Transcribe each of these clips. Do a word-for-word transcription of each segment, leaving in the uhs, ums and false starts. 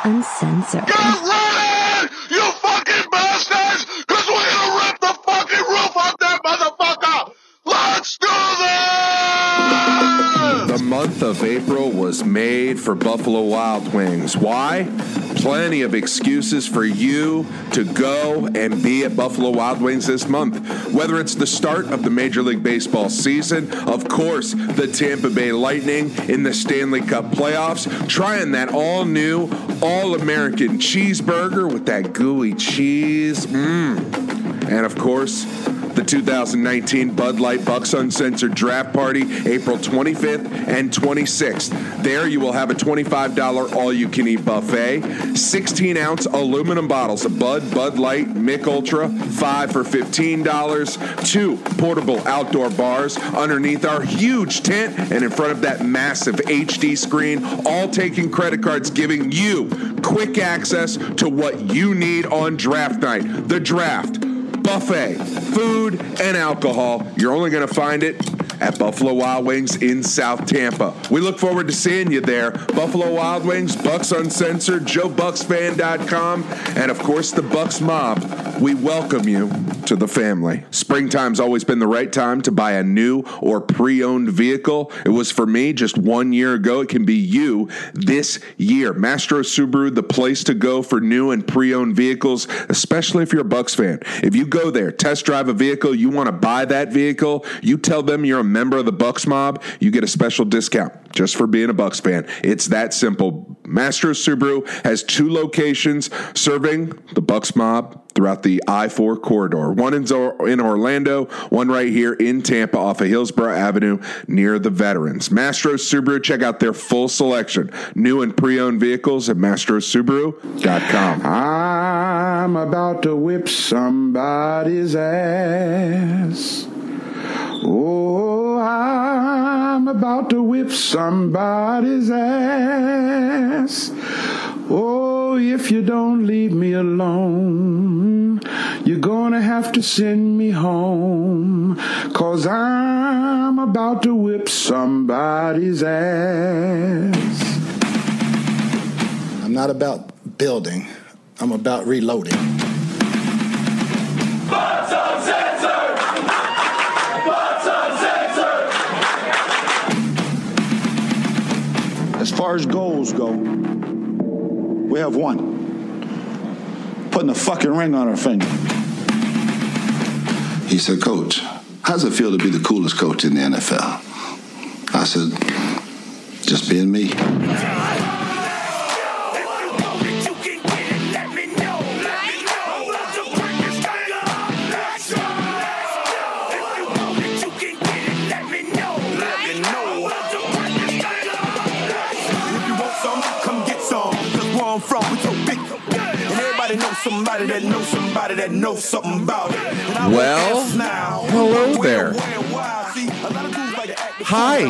Uncensored. Get ready, you fucking bastards, because we're gonna rip the fucking roof off that motherfucker. Let's do this! The month of April was made for Buffalo Wild Wings. Why? Plenty of excuses for you to go and be at Buffalo Wild Wings this month. Whether it's the start of the Major League Baseball season, of course, the Tampa Bay Lightning in the Stanley Cup playoffs, trying that all-new, all-American cheeseburger with that gooey cheese. Mmm. And, of course, the two thousand nineteen Bud Light Bucks Uncensored Draft Party, April twenty-fifth and twenty-sixth. There you will have a twenty-five dollars all-you-can-eat buffet, sixteen-ounce aluminum bottles of Bud, Bud Light, Mick Ultra, five for fifteen dollars, two portable outdoor bars underneath our huge tent and in front of that massive H D screen, all taking credit cards, giving you quick access to what you need on draft night. The draft, buffet, food, and alcohol. You're only going to find it at Buffalo Wild Wings in South Tampa. We look forward to seeing you there. Buffalo Wild Wings, Bucks Uncensored, Joe Bucks Fan dot com, and of course the Bucks Mob. We welcome you to the family. Springtime's always been the right time to buy a new or pre-owned vehicle. It was for me just one year ago. It can be you this year. Mastro Subaru, the place to go for new and pre-owned vehicles, especially if you're a Bucks fan. If you go there, test drive a vehicle, you want to buy that vehicle, you tell them you're a member of the Bucks Mob, you get a special discount just for being a Bucks fan. It's that simple. Mastro Subaru has two locations serving the Bucks Mob throughout the I four corridor. One in, Zor- in Orlando, one right here in Tampa off of Hillsborough Avenue near the Veterans. Mastro Subaru, check out their full selection. New and pre-owned vehicles at mastro subaru dot com. I'm about to whip somebody's ass. Oh, I'm about to whip somebody's ass. Oh, if you don't leave me alone, you're gonna have to send me home, 'cause I'm about to whip somebody's ass. I'm not about building, I'm about reloading. Bucks Uncensored! Bucks Uncensored! As far as goals go, we have one. Putting a fucking ring on our finger. He said, Coach, how does it feel to be the coolest coach in the N F L? I said, just being me. Somebody that knows somebody that knows something about it. Well, hello there. Hi.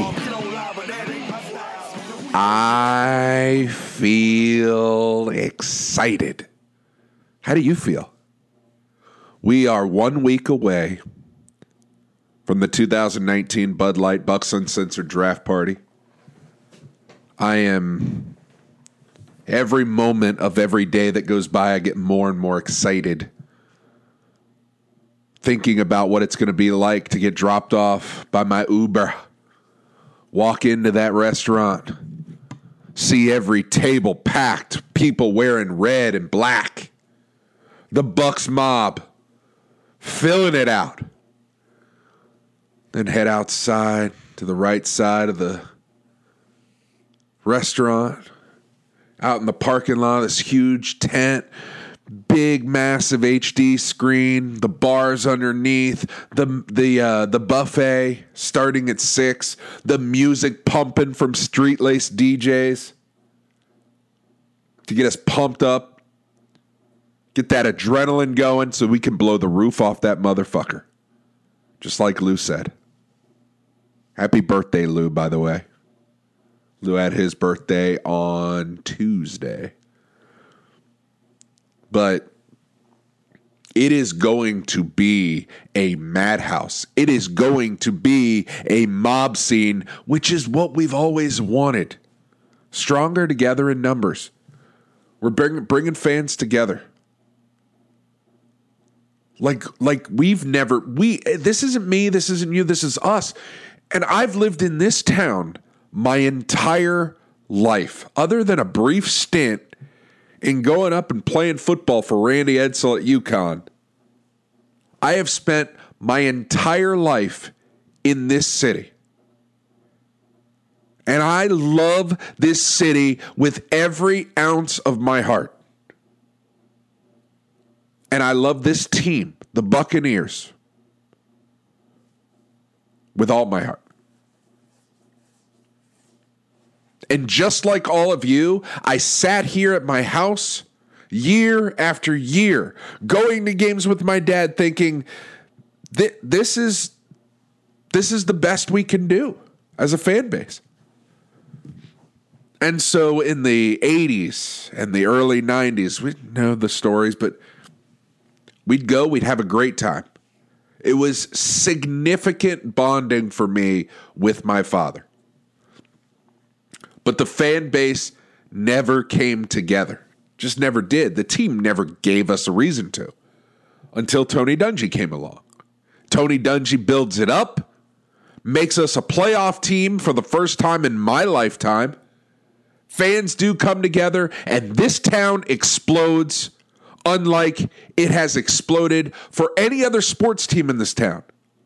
I feel excited. How do you feel? We are one week away from the two thousand nineteen Bud Light Bucks Uncensored Draft Party. I am... Every moment of every day that goes by, I get more and more excited thinking about what it's going to be like to get dropped off by my Uber, walk into that restaurant, see every table packed, people wearing red and black, the Bucks Mob filling it out, then head outside to the right side of the restaurant. Out in the parking lot, this huge tent, big, massive H D screen, the bars underneath, the the uh, the buffet starting at six, the music pumping from street-laced D Js to get us pumped up, get that adrenaline going so we can blow the roof off that motherfucker, just like Lou said. Happy birthday, Lou, by the way. Lou had his birthday on Tuesday. But it is going to be a madhouse. It is going to be a mob scene, which is what we've always wanted. Stronger together in numbers. We're bringing bringing fans together. Like like we've never we this isn't me, this isn't you, this is us. And I've lived in this town my entire life, other than a brief stint in going up and playing football for Randy Edsall at UConn. I have spent my entire life in this city. And I love this city with every ounce of my heart. And I love this team, the Buccaneers, with all my heart. And just like all of you, I sat here at my house year after year, going to games with my dad thinking, this is, this is the best we can do as a fan base. And so in the eighties and the early nineties, we know the stories, but we'd go, we'd have a great time. It was significant bonding for me with my father. But the fan base never came together. Just never did. The team never gave us a reason to until Tony Dungy came along. Tony Dungy builds it up, makes us a playoff team for the first time in my lifetime. Fans do come together, and this town explodes unlike it has exploded for any other sports team in this town.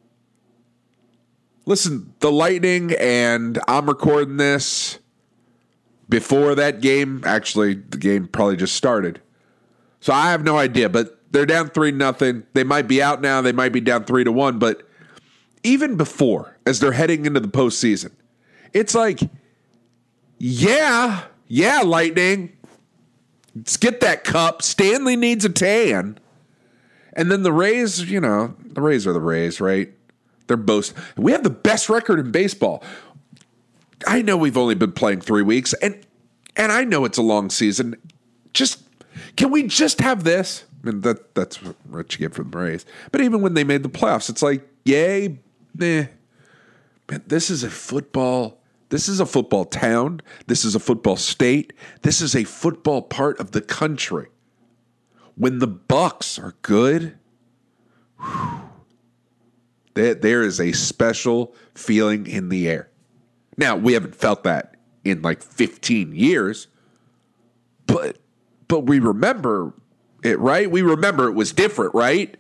Listen, the Lightning, and I'm recording this before that game. Actually, the game probably just started. So I have no idea, but they're down three nothing. They might be out now. They might be down three to one. But even before, as they're heading into the postseason, it's like, yeah, yeah, Lightning, let's get that cup. Stanley needs a tan. And then the Rays, you know, the Rays are the Rays, right? They're both. We have the best record in baseball. I know we've only been playing three weeks, and and I know it's a long season. Just, can we just have this? I mean, that that's what you get from the Rays. But even when they made the playoffs, it's like, yay, meh. Man, this is a football, this is a football town. This is a football state. This is a football part of the country. When the Bucks are good, whew, there, there is a special feeling in the air. Now, we haven't felt that in like fifteen years, but but we remember it, right? We remember it was different, right?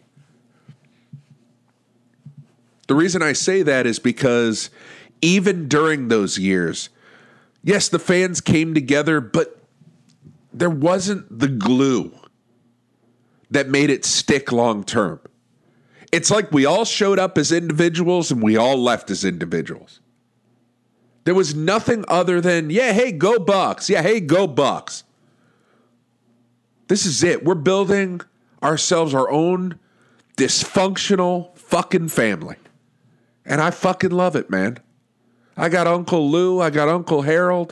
The reason I say that is because even during those years, yes, the fans came together, but there wasn't the glue that made it stick long term. It's like we all showed up as individuals and we all left as individuals. There was nothing other than, yeah, hey, go Bucks. Yeah, hey, go Bucks. This is it. We're building ourselves our own dysfunctional fucking family. And I fucking love it, man. I got Uncle Lou. I got Uncle Harold.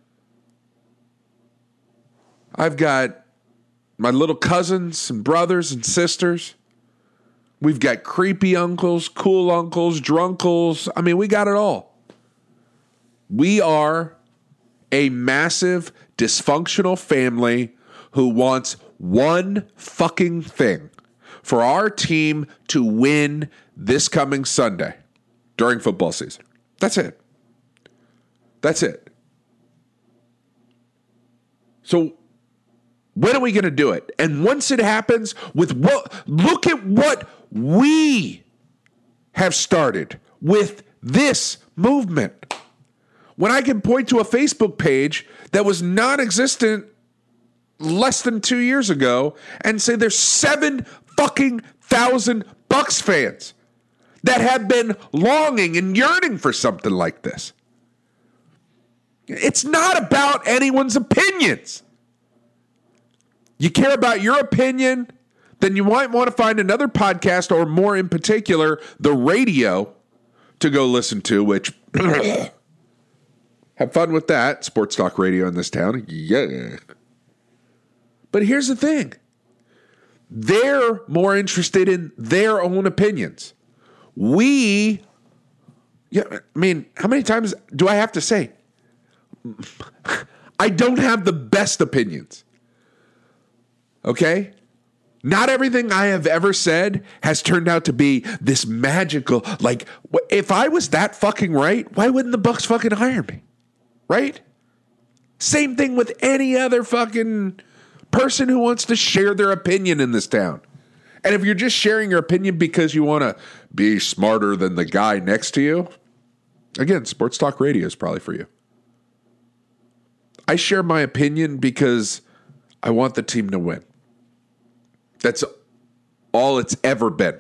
I've got my little cousins and brothers and sisters. We've got creepy uncles, cool uncles, drunkles. I mean, we got it all. We are a massive, dysfunctional family who wants one fucking thing: for our team to win this coming Sunday during football season. That's it. That's it. So when are we going to do it? And once it happens, with what, look at what we have started with this movement. When I can point to a Facebook page that was non-existent less than two years ago and say there's seven fucking thousand Bucks fans that have been longing and yearning for something like this. It's not about anyone's opinions. You care about your opinion, then you might want to find another podcast, or more in particular, the radio, to go listen to, which... Have fun with that. Sports talk radio in this town. Yeah. But here's the thing. They're more interested in their own opinions. We, yeah, I mean, how many times do I have to say? I don't have the best opinions. Okay? Not everything I have ever said has turned out to be this magical. Like, if I was that fucking right, why wouldn't the Bucks fucking hire me? Right? Same thing with any other fucking person who wants to share their opinion in this town. And if you're just sharing your opinion because you want to be smarter than the guy next to you, again, Sports Talk Radio is probably for you. I share my opinion because I want the team to win. That's all it's ever been.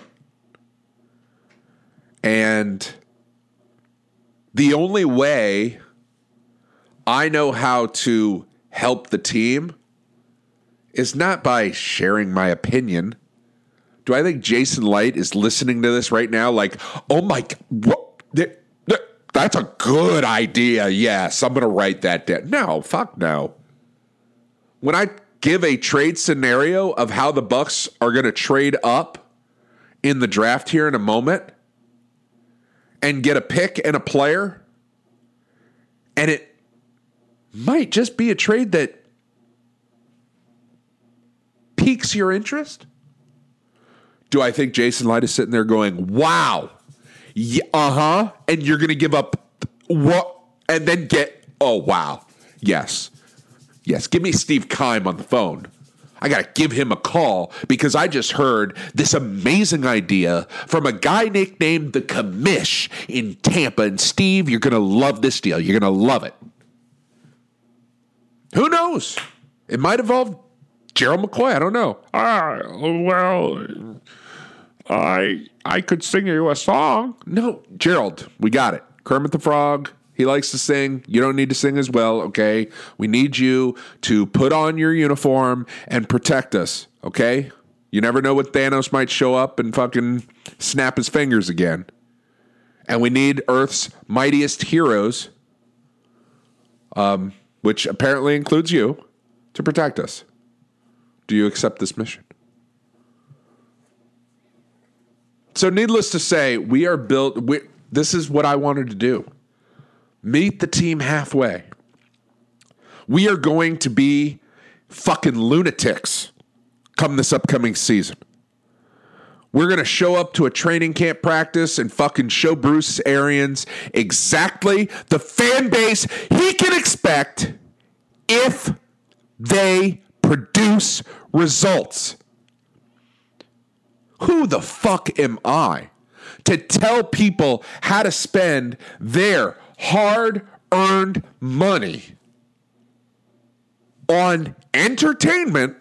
And the only way I know how to help the team is not by sharing my opinion. Do I think Jason Light is listening to this right now like, oh my, what? That's a good idea. Yes, I'm going to write that down. No, fuck no. When I give a trade scenario of how the Bucks are going to trade up in the draft here in a moment and get a pick and a player, and it might just be a trade that piques your interest. Do I think Jason Light is sitting there going, wow, yeah, uh-huh, and you're going to give up what, and then get, oh, wow, yes. Yes, give me Steve Keim on the phone. I got to give him a call because I just heard this amazing idea from a guy nicknamed the Commish in Tampa. And Steve, you're going to love this deal. You're going to love it. Who knows? It might involve Gerald McCoy. I don't know. Ah, well, I I could sing you a song. No, Gerald, we got it. Kermit the Frog. He likes to sing. You don't need to sing as well, okay? We need you to put on your uniform and protect us, okay? You never know what Thanos might show up and fucking snap his fingers again. And we need Earth's mightiest heroes, um, which apparently includes you, to protect us. Do you accept this mission? So needless to say, we are built... We, this is what I wanted to do. Meet the team halfway. We are going to be fucking lunatics come this upcoming season. We're going to show up to a training camp practice and fucking show Bruce Arians exactly the fan base he can expect if they produce results. Who the fuck am I to tell people how to spend their hard-earned money on entertainment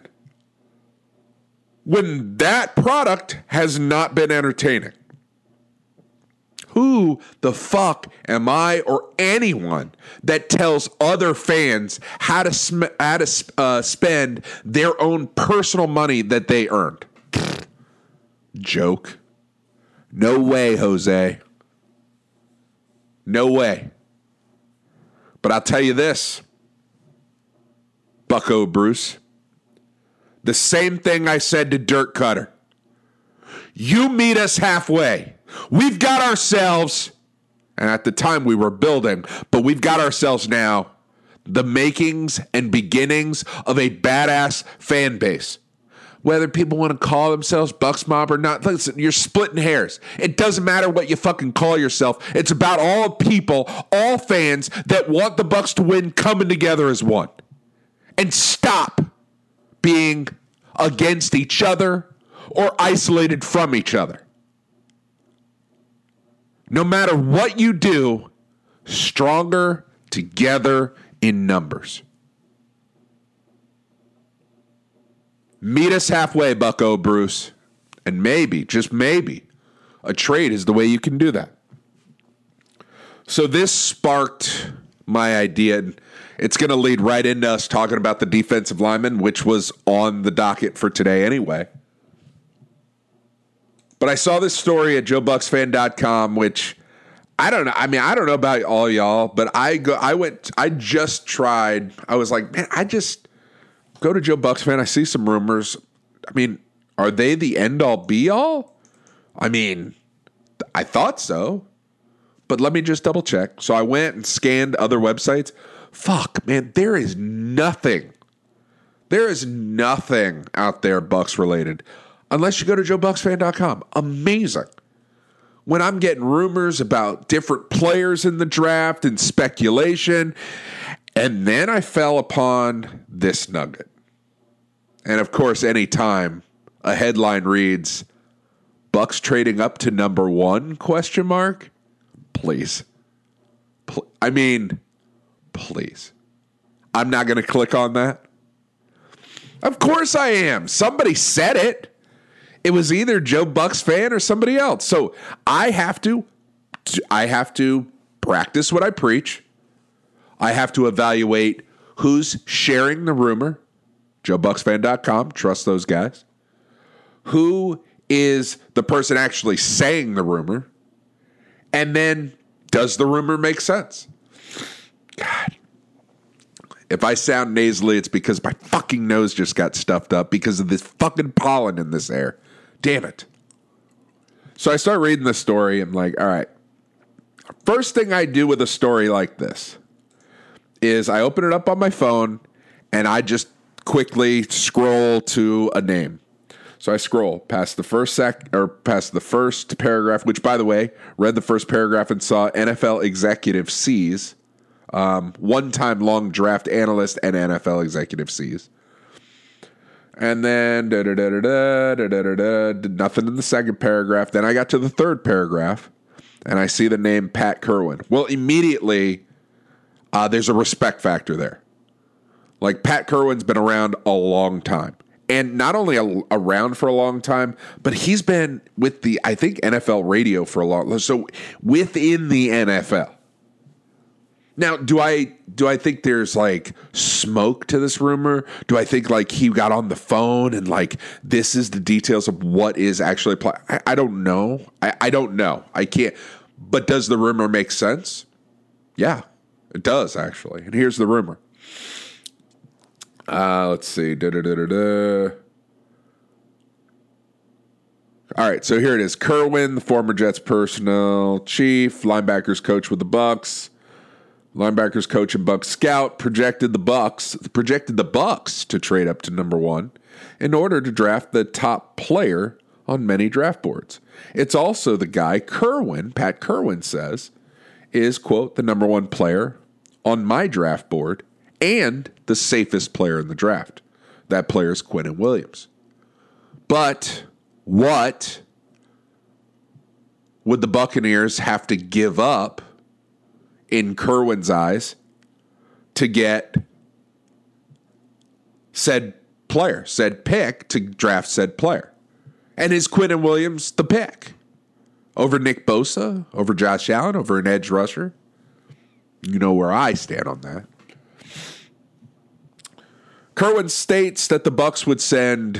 when that product has not been entertaining? Who the fuck am I or anyone that tells other fans how to, sm- how to uh, spend their own personal money that they earned? Joke. No way, Jose. No way. But I'll tell you this, Bucko Bruce. The same thing I said to Dirk Cutter. You meet us halfway. We've got ourselves, and at the time we were building, but we've got ourselves now the makings and beginnings of a badass fan base. Whether people want to call themselves Bucks Mob or not, listen, you're splitting hairs. It doesn't matter what you fucking call yourself. It's about all people, all fans that want the Bucks to win coming together as one. And stop being against each other or isolated from each other. No matter what you do, stronger together in numbers. Meet us halfway, Bucko Bruce. And maybe, just maybe, a trade is the way you can do that. So this sparked my idea. It's going to lead right into us talking about the defensive lineman, which was on the docket for today anyway. But I saw this story at joe bucks fan dot com, which I don't know. I mean, I don't know about all y'all, but I go. I went. I just tried. I was like, man, I just go to Joe Bucks Fan. I see some rumors. I mean, are they the end all be all? I mean, I thought so, but let me just double check. So I went and scanned other websites. Fuck, man, there is nothing There is nothing out there Bucks related unless you go to joe bucks fan dot com. Amazing. When I'm getting rumors about different players in the draft and speculation, and then I fell upon this nugget. And of course, anytime a headline reads, Bucks trading up to number one, question mark, please. Pl- I mean, please. I'm not going to click on that. Of course I am. Somebody said it. It was either Joe Bucks fan or somebody else. So I have to, I have to practice what I preach. I have to evaluate who's sharing the rumor. joe bucks fan dot com. Trust those guys. Who is the person actually saying the rumor? And then, does the rumor make sense? God. If I sound nasally, it's because my fucking nose just got stuffed up because of this fucking pollen in this air. Damn it. So I start reading the story. I'm like, all right. First thing I do with a story like this is I open it up on my phone and I just quickly scroll to a name. So I scroll past the first sec or past the first paragraph, which, by the way, read the first paragraph and saw N F L executive sees, um, one-time long draft analyst and N F L executive sees. And then da, da, da, da, da, da, da, da, da, nothing in the second paragraph. Then I got to the third paragraph, and I see the name Pat Kirwan. Well, immediately, uh, there's a respect factor there. Like, Pat Kirwan's been around a long time. And not only a, around for a long time, but he's been with the, I think, N F L radio for a long, so within the N F L. Now, do I do I think there's like smoke to this rumor? Do I think like he got on the phone and like this is the details of what is actually playing? I, I don't know. I, I don't know. I can't. But does the rumor make sense? Yeah, it does actually. And here's the rumor. Uh, let's see. Da, da, da, da, da. All right, so here it is. Kirwan, the former Jets personnel chief, linebackers coach with the Bucks. Linebackers coach and Bucks scout projected the Bucks projected the Bucks to trade up to number one in order to draft the top player on many draft boards. It's also the guy Kirwan, Pat Kirwan says, is, quote, the number one player on my draft board and the safest player in the draft. That player is Quinnen Williams. But what would the Buccaneers have to give up in Kirwan's eyes to get said player, said pick to draft said player? And is Quinnen Williams the pick over Nick Bosa, over Josh Allen, over an edge rusher? You know where I stand on that. Kirwan states that the Bucks would send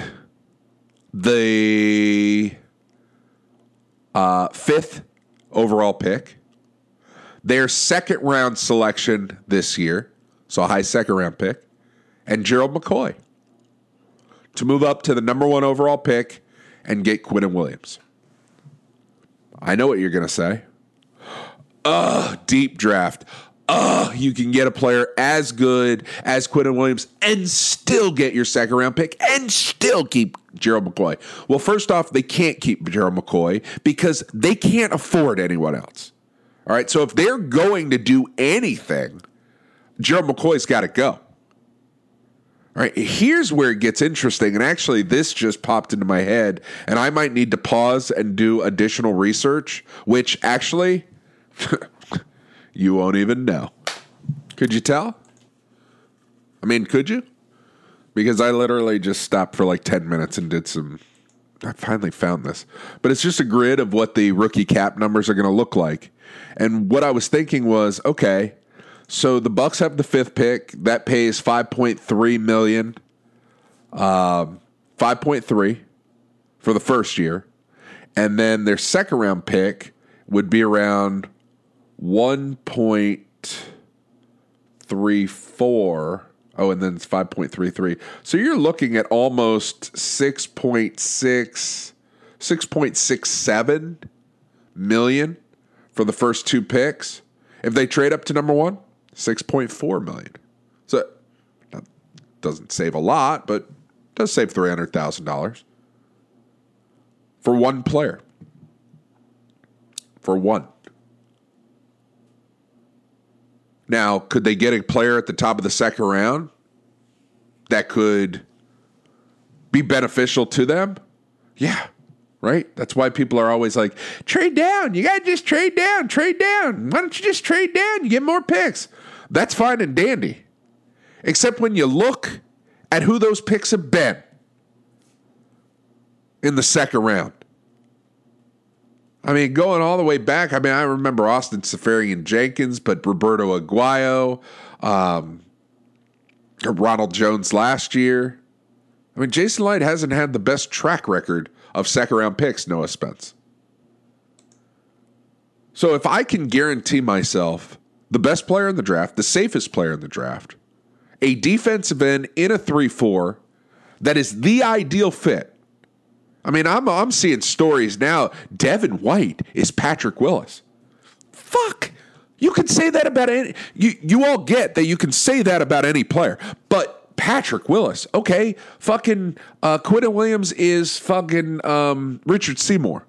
the uh, fifth overall pick, their second round selection this year, so a high second round pick, and Gerald McCoy to move up to the number one overall pick and get Quinnen Williams. I know what you're going to say. Ugh, deep draft. Ugh, you can get a player as good as Quinnen Williams and still get your second round pick and still keep Gerald McCoy. Well, first off, they can't keep Gerald McCoy because they can't afford anyone else. All right, so if they're going to do anything, Gerald McCoy's got to go. All right, here's where it gets interesting, and actually this just popped into my head, and I might need to pause and do additional research, which actually you won't even know. Could you tell? I mean, could you? Because I literally just stopped for like ten minutes and did some, I finally found this, but it's just a grid of what the rookie cap numbers are going to look like. And what I was thinking was, okay, so the Bucks have the fifth pick. That pays five point three million dollars, um, five point three for the first year. And then their second round pick would be around one point three four. Oh, and then it's five point three three. So you're looking at almost six point six, six point six seven million for the first two picks. If they trade up to number one, six point four million. So doesn't save a lot, but does save three hundred thousand dollars for one player. For one. Now, could they get a player at the top of the second round that could be beneficial to them? Yeah, right? That's why people are always like, trade down. You got to just trade down, trade down. Why don't you just trade down? You get more picks. That's fine and dandy. Except when you look at who those picks have been in the second round. I mean, going all the way back, I mean, I remember Austin Seferian-Jenkins, but Roberto Aguayo, um, Ronald Jones last year. I mean, Jason Light hasn't had the best track record of second-round picks, Noah Spence. So if I can guarantee myself the best player in the draft, the safest player in the draft, a defensive end in a three four that is the ideal fit. I mean, I'm I'm seeing stories now. Devin White is Patrick Willis. Fuck. You can say that about any. You, you all get that you can say that about any player. But Patrick Willis, okay, fucking uh, Quinnen Williams is fucking um, Richard Seymour.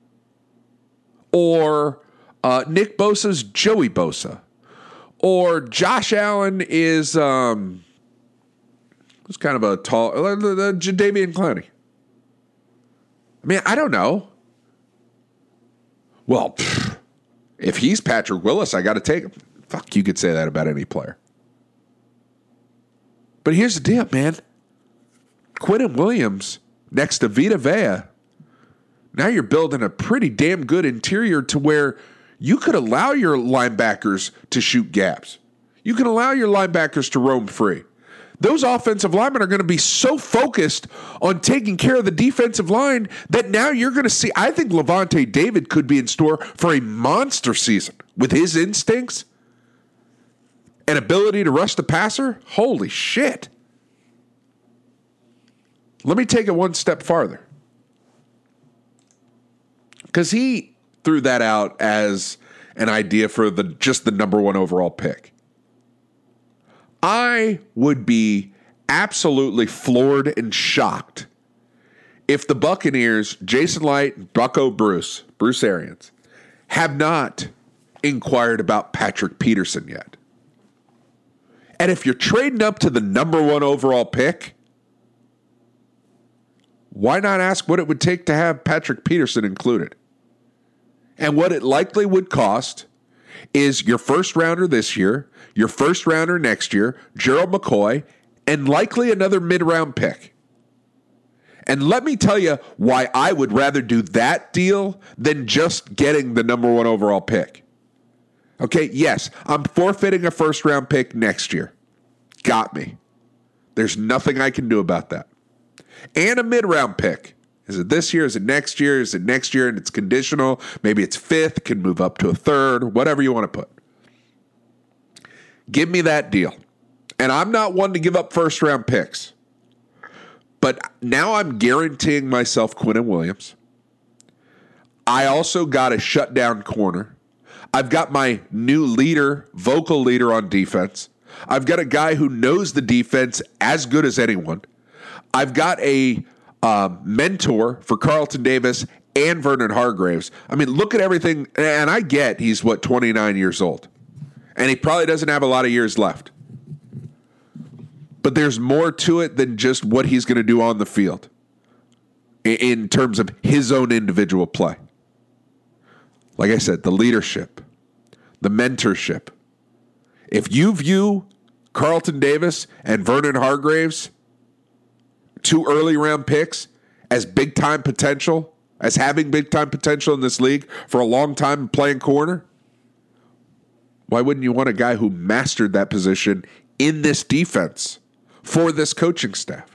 Or uh, Nick Bosa's Joey Bosa. Or Josh Allen is um, who's kind of a tall, uh, Jadeveon Clowney. I mean, I don't know. Well, pfft, if he's Patrick Willis, I got to take him. Fuck, you could say that about any player. But here's the deal, man. Quinnen Williams next to Vita Vea, now you're building a pretty damn good interior to where you could allow your linebackers to shoot gaps. You can allow your linebackers to roam free. Those offensive linemen are going to be so focused on taking care of the defensive line that now you're going to see, I think Levante David could be in store for a monster season with his instincts and ability to rush the passer. Holy shit. Let me take it one step farther. Because he threw that out as an idea for the just the number one overall pick. I would be absolutely floored and shocked if the Buccaneers, Jason Light, Bucko Bruce, Bruce Arians, have not inquired about Patrick Peterson yet. And if you're trading up to the number one overall pick, why not ask what it would take to have Patrick Peterson included? And what it likely would cost is your first rounder this year, your first rounder next year, Gerald McCoy, and likely another mid-round pick. And let me tell you why I would rather do that deal than just getting the number one overall pick. Okay, yes, I'm forfeiting a first-round pick next year. Got me. There's nothing I can do about that. And a mid-round pick. Is it this year? Is it next year? Is it next year and it's conditional? Maybe it's fifth, can move up to a third, whatever you want to put. Give me that deal. And I'm not one to give up first-round picks. But now I'm guaranteeing myself Quinnen Williams. I also got a shutdown corner. I've got my new leader, vocal leader on defense. I've got a guy who knows the defense as good as anyone. I've got a uh, mentor for Carlton Davis and Vernon Hargreaves. I mean, look at everything. And I get he's, what, twenty-nine years old. And he probably doesn't have a lot of years left. But there's more to it than just what he's going to do on the field in terms of his own individual play. Like I said, the leadership, the mentorship. If you view Carlton Davis and Vernon Hargreaves, two early round picks, as big time potential, as having big time potential in this league for a long time playing corner, why wouldn't you want a guy who mastered that position in this defense for this coaching staff?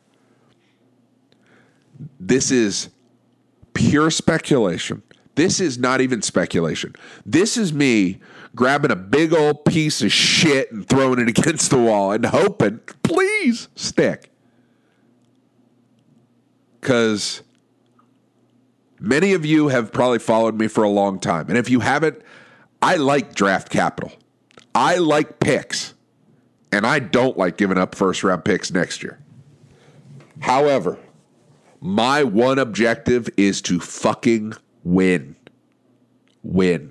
This is pure speculation. This is not even speculation. This is me grabbing a big old piece of shit and throwing it against the wall and hoping, please, stick. Because many of you have probably followed me for a long time. And if you haven't, I like draft capital. I like picks. And I don't like giving up first-round picks next year. However, my one objective is to fucking win. Win.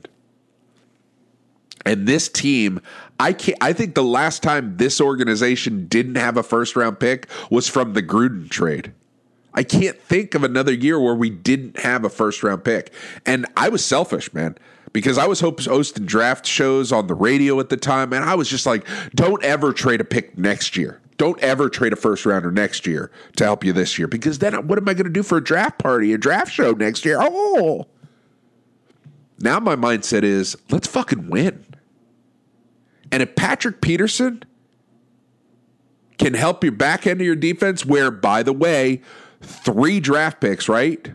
And this team, I can't, I think the last time this organization didn't have a first-round pick was from the Gruden trade. I can't think of another year where we didn't have a first-round pick. And I was selfish, man, because I was hosting draft shows on the radio at the time, and I was just like, don't ever trade a pick next year. Don't ever trade a first-rounder next year to help you this year, because then what am I going to do for a draft party, a draft show next year? Oh! Now my mindset is, let's fucking win. And if Patrick Peterson can help your back end of your defense, where, by the way, three draft picks, right?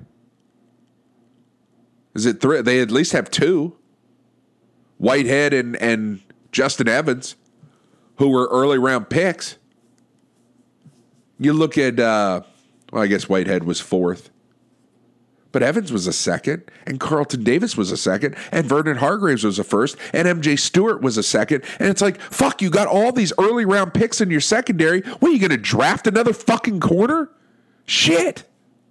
Is it three? They at least have two. Whitehead and, and Justin Evans, who were early round picks. You look at, uh, well, I guess Whitehead was fourth. But Evans was a second, and Carlton Davis was a second, and Vernon Hargraves was a first, and M J Stewart was a second. And it's like, fuck, you got all these early round picks in your secondary. What, are you going to draft another fucking corner? Shit.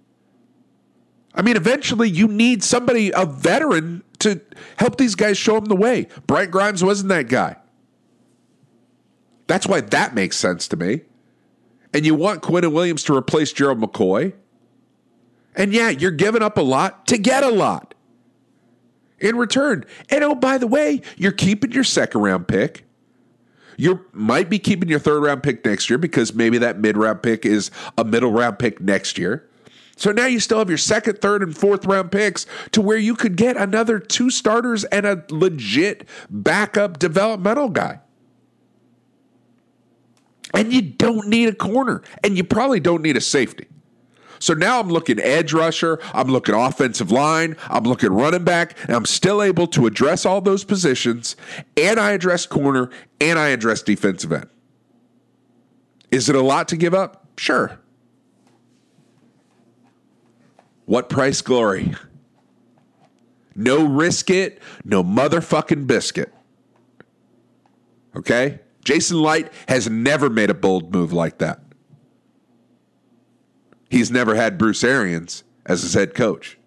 I mean, eventually you need somebody, a veteran, to help these guys show them the way. Brent Grimes wasn't that guy. That's why that makes sense to me. And you want Quinnen Williams to replace Gerald McCoy. And yeah, you're giving up a lot to get a lot in return. And oh, by the way, you're keeping your second round pick. You might be keeping your third round pick next year because maybe that mid round pick is a middle round pick next year. So now you still have your second, third, and fourth round picks to where you could get another two starters and a legit backup developmental guy. And you don't need a corner, and you probably don't need a safety. So now I'm looking edge rusher, I'm looking offensive line, I'm looking running back, and I'm still able to address all those positions, and I address corner, and I address defensive end. Is it a lot to give up? Sure. What price glory? No risk it, no motherfucking biscuit. Okay? Jason Light has never made a bold move like that. He's never had Bruce Arians as his head coach.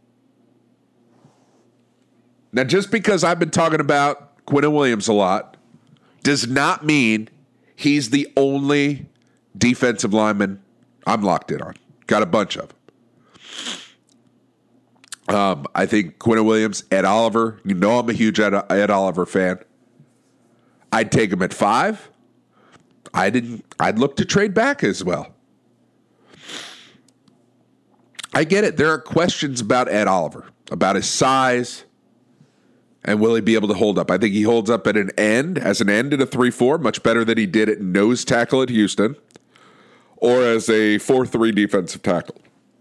Now, just because I've been talking about Quinnen Williams a lot does not mean he's the only defensive lineman I'm locked in on. Got a bunch of them. Um, I think Quinnen Williams, Ed Oliver, you know I'm a huge Ed, Ed Oliver fan. I'd take him at five. I didn't. I'd look to trade back as well. I get it. There are questions about Ed Oliver, about his size, and will he be able to hold up? I think he holds up at an end, as an end at a three four, much better than he did at nose tackle at Houston, or as a four three defensive tackle.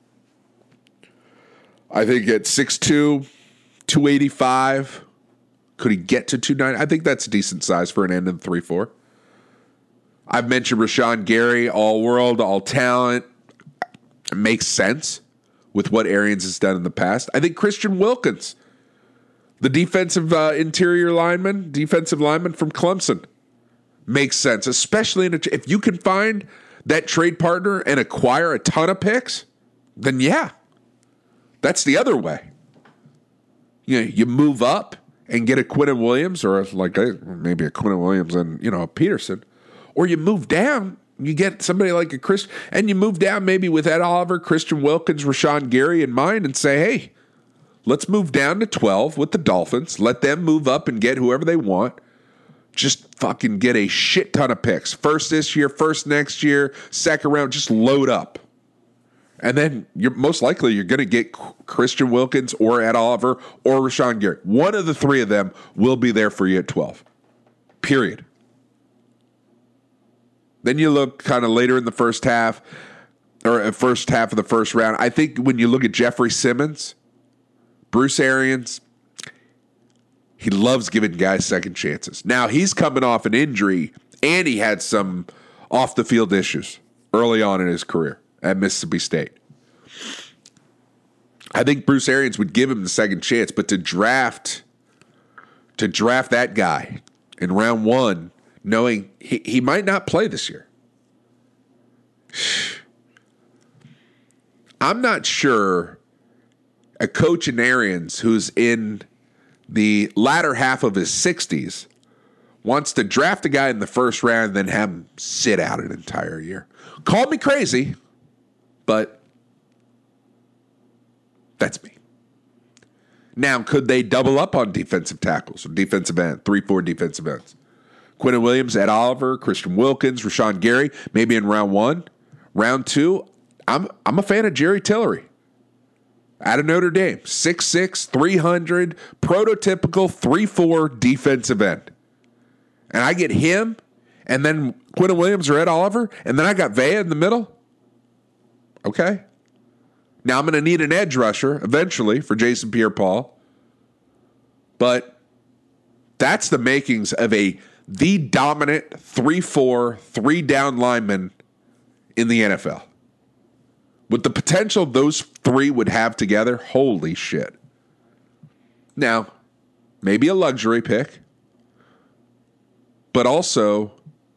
I think at six two, two eighty-five, could he get to two ninety? I think that's a decent size for an end in three four. I've mentioned Rashawn Gary, all world, all talent. It makes sense with what Arians has done in the past. I think Christian Wilkins, the defensive uh, interior lineman, defensive lineman from Clemson, makes sense, especially in a, if you can find that trade partner and acquire a ton of picks, then yeah, that's the other way. You know, you move up and get a Quinnen Williams, or like a, maybe a Quinnen Williams and, you know, a Peterson, or you move down. You get somebody like a Chris, and you move down maybe with Ed Oliver, Christian Wilkins, Rashawn Gary in mind, and say, hey, let's move down to twelve with the Dolphins. Let them move up and get whoever they want. Just fucking get a shit ton of picks. First this year, first next year, second round, just load up. And then you're most likely you're going to get Christian Wilkins or Ed Oliver or Rashawn Gary. One of the three of them will be there for you at twelve. Period. Then you look kind of later in the first half, or first half of the first round. I think when you look at Jeffrey Simmons, Bruce Arians, he loves giving guys second chances. Now, he's coming off an injury, and he had some off-the-field issues early on in his career at Mississippi State. I think Bruce Arians would give him the second chance, but to draft, to draft that guy in round one knowing he, he might not play this year. I'm not sure a coach in Arians who's in the latter half of his sixties wants to draft a guy in the first round and then have him sit out an entire year. Call me crazy, but that's me. Now, could they double up on defensive tackles or defensive end, three, four defensive ends? Quinnen Williams, Ed Oliver, Christian Wilkins, Rashawn Gary, maybe in round one. Round two, I'm I'm a fan of Jerry Tillery out of Notre Dame. six six, three hundred, prototypical three four defensive end. And I get him, and then Quinnen Williams or Ed Oliver, and then I got Vea in the middle. Okay. Now I'm going to need an edge rusher eventually for Jason Pierre-Paul. But that's the makings of a the dominant three four, three-down lineman in the N F L. With the potential those three would have together, holy shit. Now, maybe a luxury pick. But also,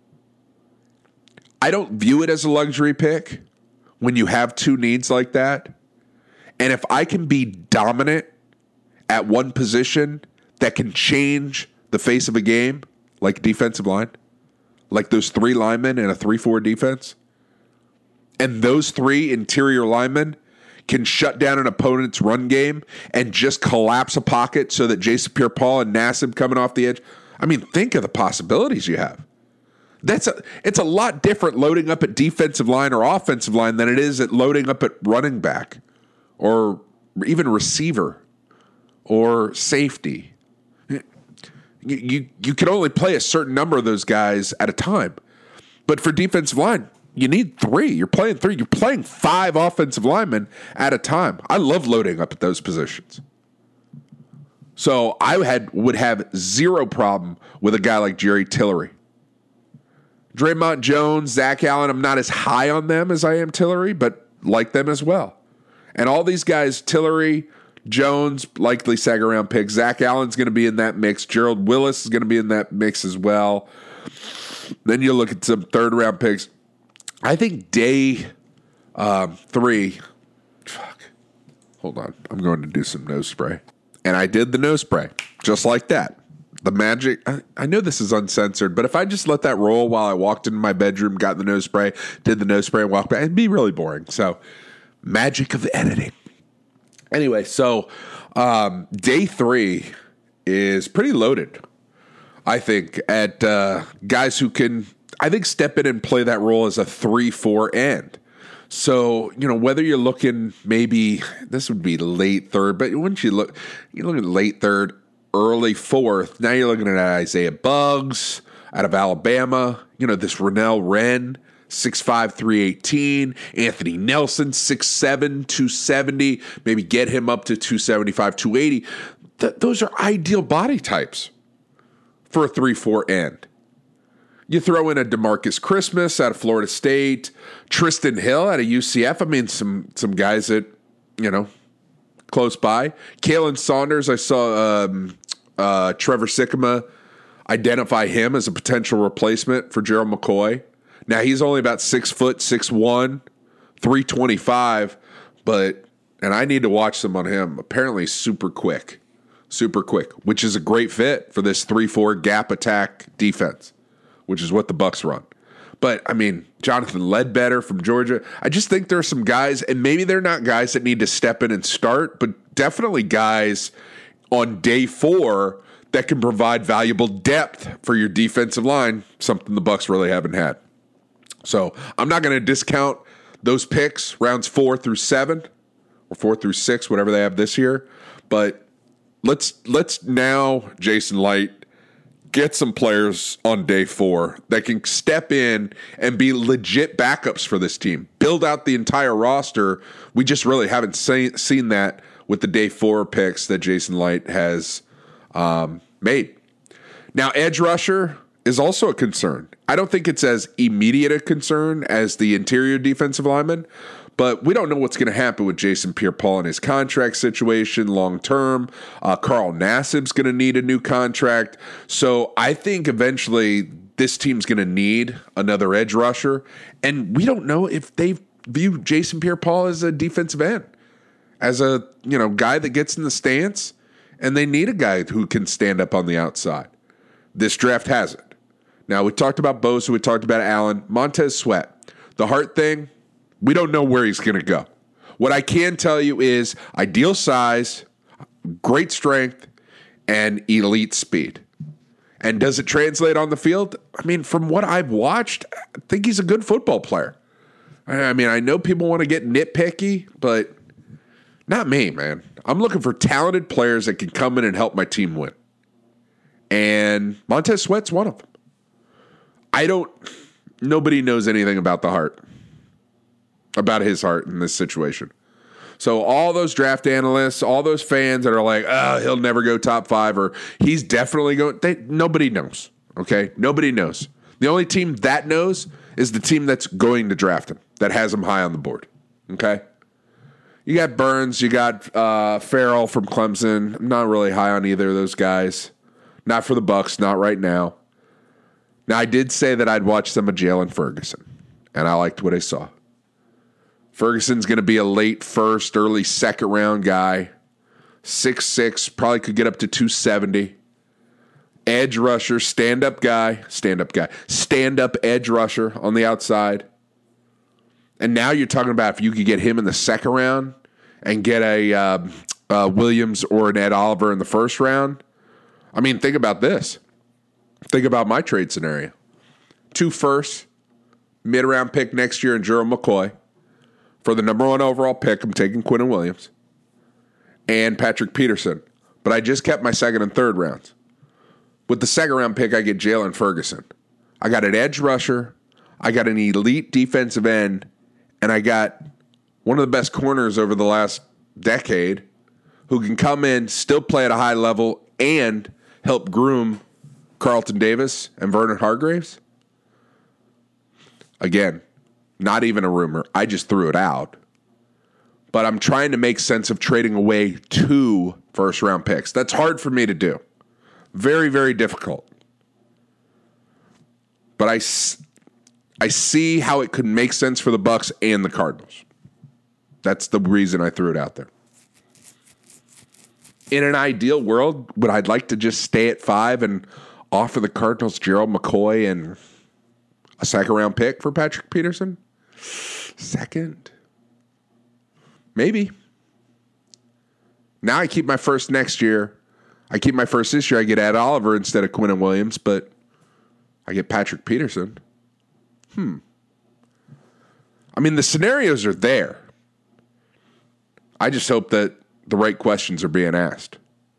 I don't view it as a luxury pick when you have two needs like that. And if I can be dominant at one position that can change the face of a game, like defensive line, like those three linemen in a three four defense, and those three interior linemen can shut down an opponent's run game and just collapse a pocket so that Jason Pierre-Paul and Nassib coming off the edge. I mean, think of the possibilities you have. That's a, it's a lot different loading up at defensive line or offensive line than it is at loading up at running back or even receiver or safety. You, you, you can only play a certain number of those guys at a time. But for defensive line, you need three. You're playing three. You're playing five offensive linemen at a time. I love loading up at those positions. So I had would have zero problem with a guy like Jerry Tillery. Draymond Jones, Zach Allen, I'm not as high on them as I am Tillery, but like them as well. And all these guys, Tillery, Jones, likely second round pick. Zach Allen's going to be in that mix. Gerald Willis is going to be in that mix as well. Then you look at some third round picks. I think day um, three. Fuck. Hold on. I'm going to do some nose spray. And I did the nose spray just like that. The magic. I, I know this is uncensored, but if I just let that roll while I walked into my bedroom, got the nose spray, did the nose spray, and walked back, it'd be really boring. So, magic of the editing. Anyway, so um, day three is pretty loaded, I think, at uh, guys who can, I think, step in and play that role as a three four end. So, you know, whether you're looking maybe, this would be late third, but once you look, you look at late third, early fourth, now you're looking at Isaiah Buggs out of Alabama, you know, this Rennell Wren, six five, three eighteen, Anthony Nelson, six seven, two seventy, maybe get him up to two seventy-five, two eighty. Th- those are ideal body types for a three four end. You throw in a DeMarcus Christmas out of Florida State, Tristan Hill out of U C F. I mean, some some guys that, you know, close by. Kalen Saunders, I saw um, uh, Trevor Sikkema identify him as a potential replacement for Gerald McCoy. Now, he's only about six foot, six one, three twenty-five, but, and I need to watch some on him. Apparently super quick, super quick, which is a great fit for this three four gap attack defense, which is what the Bucs run. But, I mean, Jonathan Ledbetter from Georgia, I just think there are some guys, and maybe they're not guys that need to step in and start, but definitely guys on day four that can provide valuable depth for your defensive line, something the Bucs really haven't had. So I'm not going to discount those picks, rounds four through seven, or four through six, whatever they have this year. But let's let's now, Jason Light, get some players on day four that can step in and be legit backups for this team. Build out the entire roster. We just really haven't say, seen that with the day four picks that Jason Light has um, made. Now, edge rusher is also a concern. I don't think it's as immediate a concern as the interior defensive lineman, but we don't know what's going to happen with Jason Pierre-Paul and his contract situation long term. Uh, Carl Nassib's going to need a new contract. So I think eventually this team's going to need another edge rusher. And we don't know if they view Jason Pierre-Paul as a defensive end, as a, you know, guy that gets in the stance, and they need a guy who can stand up on the outside. This draft hasn't. Now, we talked about Bosa, we talked about Allen, Montez Sweat. The heart thing, we don't know where he's going to go. What I can tell you is ideal size, great strength, and elite speed. And does it translate on the field? I mean, from what I've watched, I think he's a good football player. I mean, I know people want to get nitpicky, but not me, man. I'm looking for talented players that can come in and help my team win. And Montez Sweat's one of them. I don't, nobody knows anything about the heart, about his heart in this situation. So all those draft analysts, all those fans that are like, oh, he'll never go top five, or he's definitely going, they, nobody knows, okay? Nobody knows. The only team that knows is the team that's going to draft him, that has him high on the board, okay? You got Burns, you got uh, Farrell from Clemson. I'm not really high on either of those guys. Not for the Bucs, not right now. Now, I did say that I'd watch some of Jalen Ferguson, and I liked what I saw. Ferguson's going to be a late first, early second round guy. six six, probably could get up to two seventy. Edge rusher, stand-up guy, stand-up guy, stand-up edge rusher on the outside. And now you're talking about if you could get him in the second round and get a uh, uh, Williams or an Ed Oliver in the first round. I mean, think about this. Think about my trade scenario. Two firsts, mid-round pick next year in Gerald McCoy. For the number one overall pick, I'm taking Quinnen Williams and Patrick Peterson. But I just kept my second and third rounds. With the second round pick, I get Jalen Ferguson. I got an edge rusher. I got an elite defensive end. And I got one of the best corners over the last decade who can come in, still play at a high level, and help groom Carlton Davis and Vernon Hargreaves. Again, not even a rumor. I just threw it out. But I'm trying to make sense of trading away two first-round picks. That's hard for me to do. Very, very difficult. But I, I see how it could make sense for the Bucs and the Cardinals. That's the reason I threw it out there. In an ideal world, would I like to just stay at five and offer the Cardinals Gerald McCoy and a second-round pick for Patrick Peterson? Second? Maybe. Now I keep my first next year. I keep my first this year. I get Ed Oliver instead of Quinnen Williams, but I get Patrick Peterson. Hmm. I mean, the scenarios are there. I just hope that the right questions are being asked.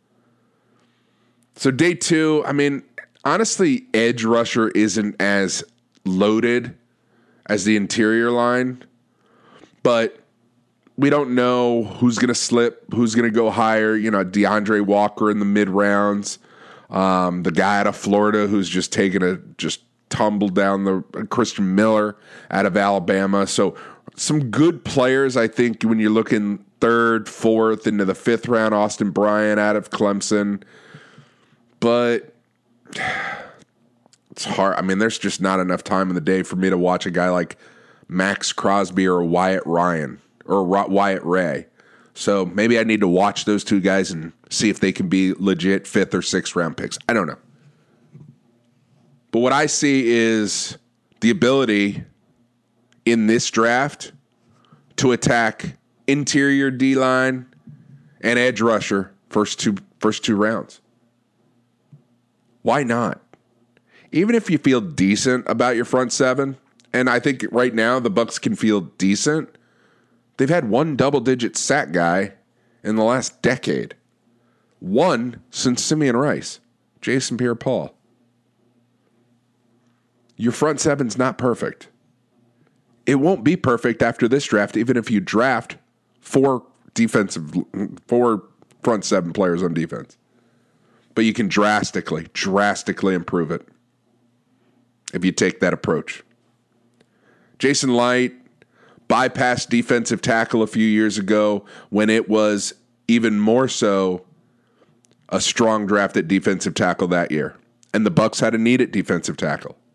So day two, I mean, honestly, edge rusher isn't as loaded as the interior line, but we don't know who's going to slip, who's going to go higher. You know, DeAndre Walker in the mid rounds, um, the guy out of Florida who's just taken a just tumbled down the uh, Christian Miller out of Alabama. So some good players, I think, when you're looking third, fourth into the fifth round. Austin Bryant out of Clemson, but it's hard. I mean, there's just not enough time in the day for me to watch a guy like Max Crosby or Wyatt Ryan or Wyatt Ray. So maybe I need to watch those two guys and see if they can be legit fifth or sixth round picks. I don't know. But what I see is the ability in this draft to attack interior D-line and edge rusher first two first two rounds. Why not? Even if you feel decent about your front seven, and I think right now the Bucs can feel decent, they've had one double-digit sack guy in the last decade. One since Simeon Rice, Jason Pierre-Paul. Your front seven's not perfect. It won't be perfect after this draft, even if you draft four defensive, four front seven players on defense. But you can drastically, drastically improve it if you take that approach. Jason Light bypassed defensive tackle a few years ago when it was even more so a strong draft at defensive tackle that year. And the Bucs had a need at defensive tackle.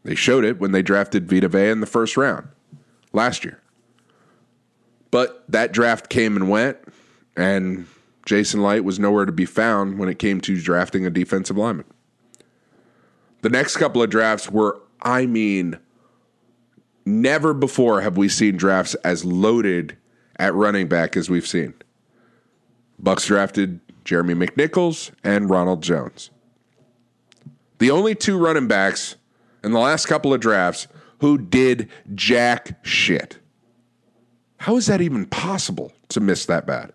They showed it when they drafted Vita Vea in the first round last year. But that draft came and went, and Jason Licht was nowhere to be found when it came to drafting a defensive lineman. The next couple of drafts were, I mean, never before have we seen drafts as loaded at running back as we've seen. Bucs drafted Jeremy McNichols and Ronald Jones. The only two running backs in the last couple of drafts who did jack shit. How is that even possible to miss that bad?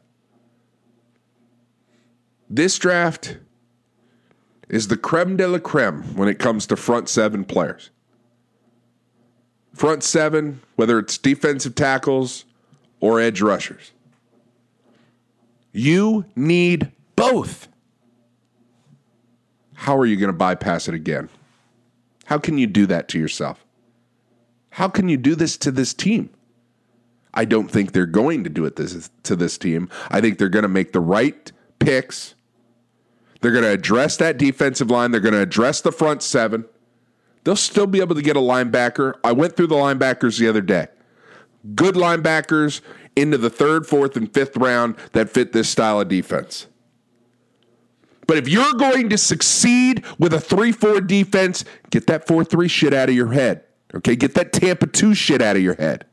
This draft is the creme de la creme when it comes to front seven players. Front seven, whether it's defensive tackles or edge rushers. You need both. How are you going to bypass it again? How can you do that to yourself? How can you do this to this team? I don't think they're going to do it this, to this team. I think they're going to make the right picks. They're going to address that defensive line. They're going to address the front seven. They'll still be able to get a linebacker. I went through the linebackers the other day. Good linebackers into the third, fourth, and fifth round that fit this style of defense. But if you're going to succeed with a three four defense, get that four three shit out of your head. Okay, get that Tampa two shit out of your head.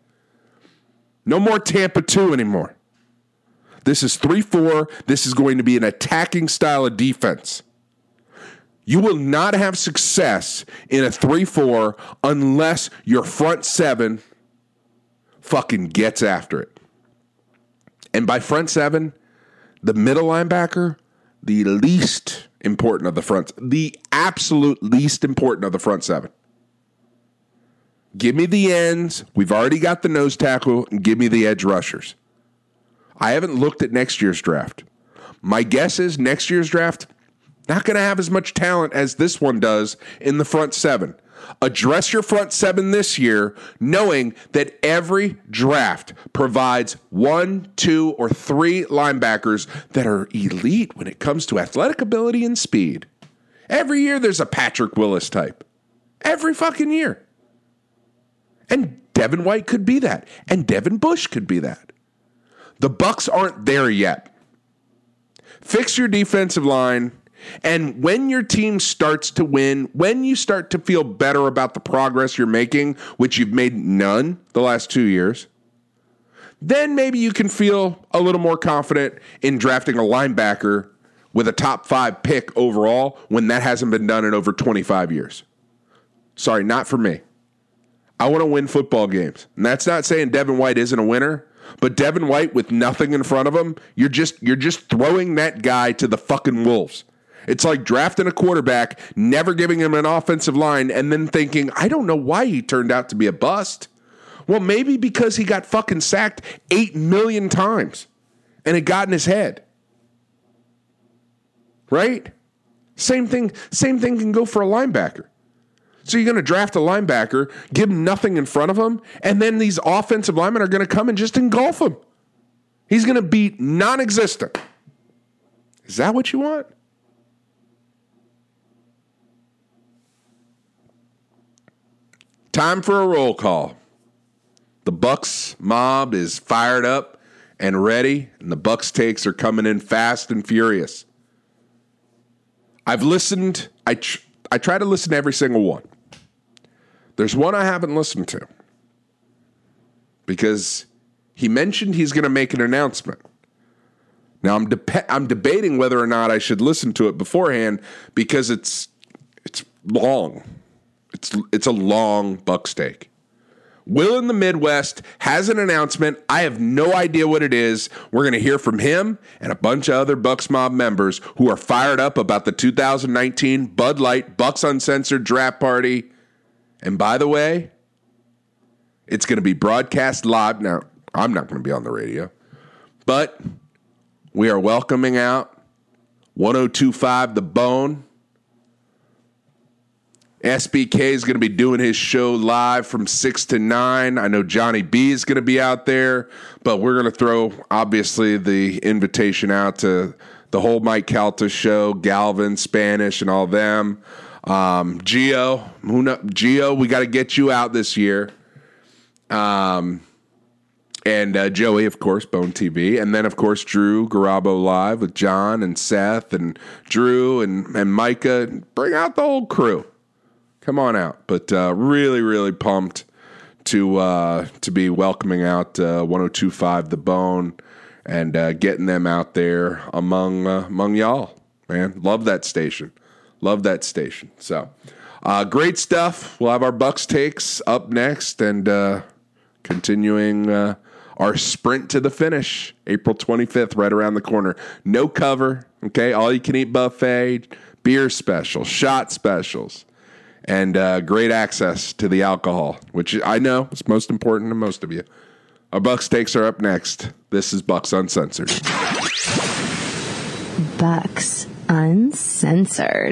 No more Tampa two anymore. This is three four. This is going to be an attacking style of defense. You will not have success in a three four unless your front seven fucking gets after it. And by front seven, the middle linebacker, the least important of the front, the absolute least important of the front seven. Give me the ends. We've already got the nose tackle, and give me the edge rushers. I haven't looked at next year's draft. My guess is next year's draft, not going to have as much talent as this one does in the front seven. Address your front seven this year, knowing that every draft provides one, two, or three linebackers that are elite when it comes to athletic ability and speed. Every year there's a Patrick Willis type. Every fucking year. And Devin White could be that. And Devin Bush could be that. The Bucs aren't there yet. Fix your defensive line. And when your team starts to win, when you start to feel better about the progress you're making, which you've made none the last two years, then maybe you can feel a little more confident in drafting a linebacker with a top five pick overall when that hasn't been done in over twenty-five years. Sorry, not for me. I want to win football games. And that's not saying Devin White isn't a winner, but Devin White with nothing in front of him, you're just you're just throwing that guy to the fucking wolves. It's like drafting a quarterback, never giving him an offensive line, and then thinking, I don't know why he turned out to be a bust. Well, maybe because he got fucking sacked eight million times and it got in his head. Right? Same thing, same thing can go for a linebacker. So you're going to draft a linebacker, give him nothing in front of him, and then these offensive linemen are going to come and just engulf him. He's going to be non-existent. Is that what you want? Time for a roll call. The Bucs mob is fired up and ready, and the Bucs takes are coming in fast and furious. I've listened. I tr- I try to listen to every single one. There's one I haven't listened to because he mentioned he's going to make an announcement. Now I'm de- I'm debating whether or not I should listen to it beforehand because it's it's long. It's it's a long Bucs take. Will in the Midwest has an announcement. I have no idea what it is. We're going to hear from him and a bunch of other Bucs Mob members who are fired up about the two thousand nineteen Bud Light Bucs Uncensored Draft Party. And by the way, it's going to be broadcast live. Now, I'm not going to be on the radio, but we are welcoming out one oh two point five The Bone. S B K is going to be doing his show live from six to nine. I know Johnny B is going to be out there, but we're going to throw, obviously, the invitation out to the whole Mike Calta show, Galvin, Spanish, and all them. Um, Gio, who know, Gio, we got to get you out this year. Um, and uh, Joey, of course, Bone T V, and then of course Drew Garabo Live with John and Seth and Drew and and Micah. Bring out the whole crew. Come on out. But uh, really, really pumped to uh, to be welcoming out uh, one oh two point five The Bone and uh, getting them out there among uh, among y'all. Man, love that station. Love that station. So, uh, great stuff. We'll have our Bucks takes up next and uh, continuing uh, our sprint to the finish. April twenty-fifth, right around the corner. No cover, okay? All you can eat buffet, beer specials, shot specials, and uh, great access to the alcohol, which I know is most important to most of you. Our Bucks takes are up next. This is Bucks Uncensored. Bucks Uncensored.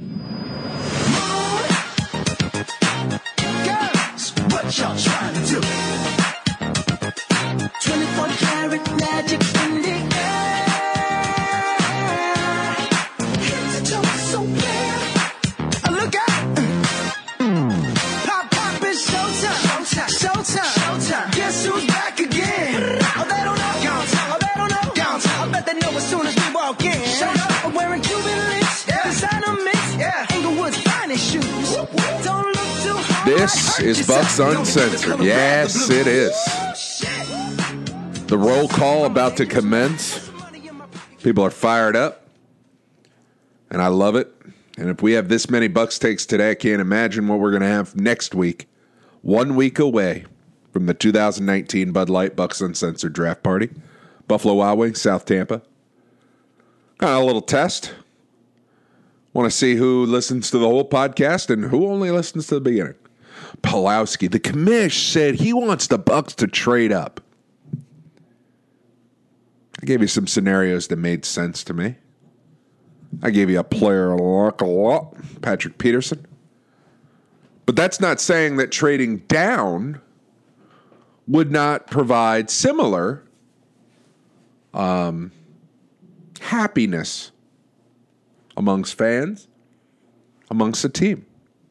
Girls, what y'all trying to do? twenty-four karat magic in the air. Head to toe so clear. Look out! Pop, pop, it's showtime. Showtime. Showtime. Showtime. Guess who's back again? Oh, they don't know. Downtown. Oh, they don't know. Downtown. I bet they know as soon as we walk in. Show up. I'm wearing Cuban links. Yeah. Designer mix. Yeah. Inglewood's finest shoes. Whoop, whoop. Don't look too hard. This is Bucks Uncensored. Yes, it is. The roll call about to commence. People are fired up, and I love it. And if we have this many Bucks takes today, I can't imagine what we're going to have next week. One week away from the two thousand nineteen Bud Light Bucks Uncensored Draft Party. Buffalo Wild Wings, South Tampa. Got a little test. Want to see who listens to the whole podcast and who only listens to the beginning. Pulowski, the commish, said he wants the Bucks to trade up. I gave you some scenarios that made sense to me. I gave you a player like a lot, Patrick Peterson. But that's not saying that trading down would not provide similar um, happiness amongst fans, amongst the team.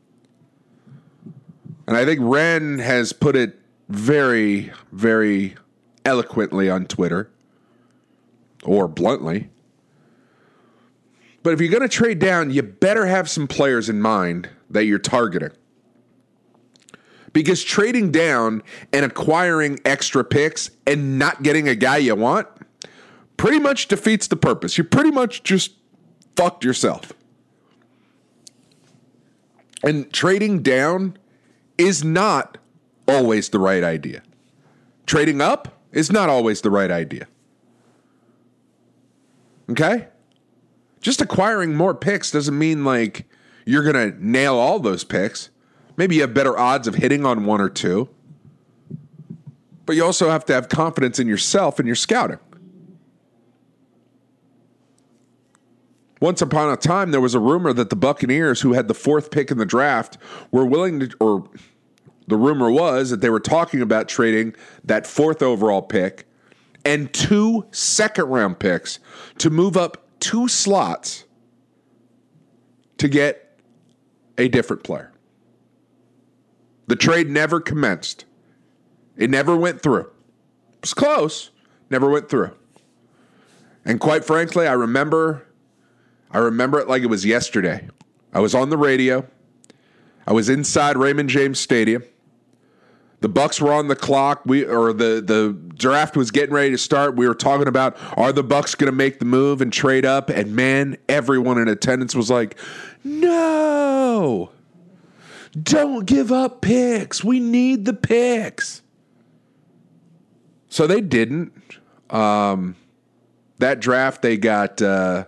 And I think Ren has put it very, very eloquently on Twitter, or bluntly. But if you're going to trade down, you better have some players in mind that you're targeting. Because trading down and acquiring extra picks and not getting a guy you want pretty much defeats the purpose. You pretty much just fucked yourself. And trading down is not always the right idea. Trading up is not always the right idea. Okay? Just acquiring more picks doesn't mean like you're going to nail all those picks. Maybe you have better odds of hitting on one or two. But you also have to have confidence in yourself and your scouting. Once upon a time, there was a rumor that the Buccaneers, who had the fourth pick in the draft, were willing to, or the rumor was that they were talking about trading that fourth overall pick and two second-round picks to move up two slots to get a different player. The trade never commenced. It never went through. It was close, never went through. And quite frankly, I remember, I remember it like it was yesterday. I was on the radio. I was inside Raymond James Stadium. The Bucks were on the clock. We or the, the draft was getting ready to start. We were talking about, are the Bucks going to make the move and trade up? And man, everyone in attendance was like, no, don't give up picks. We need the picks. So they didn't. Um, that draft, they got uh,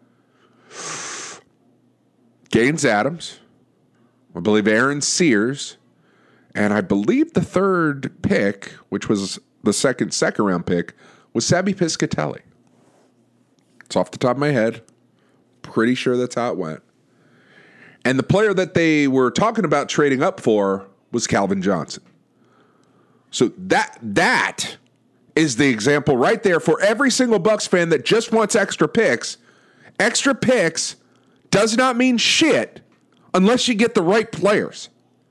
Gaines Adams, I believe Aaron Sears, and I believe the third pick, which was the second second round pick, was Sabby Piscatelli. It's off the top of my head. Pretty sure that's how it went. And the player that they were talking about trading up for was Calvin Johnson. So that that is the example right there for every single Bucks fan that just wants extra picks. Extra picks does not mean shit unless you get the right players.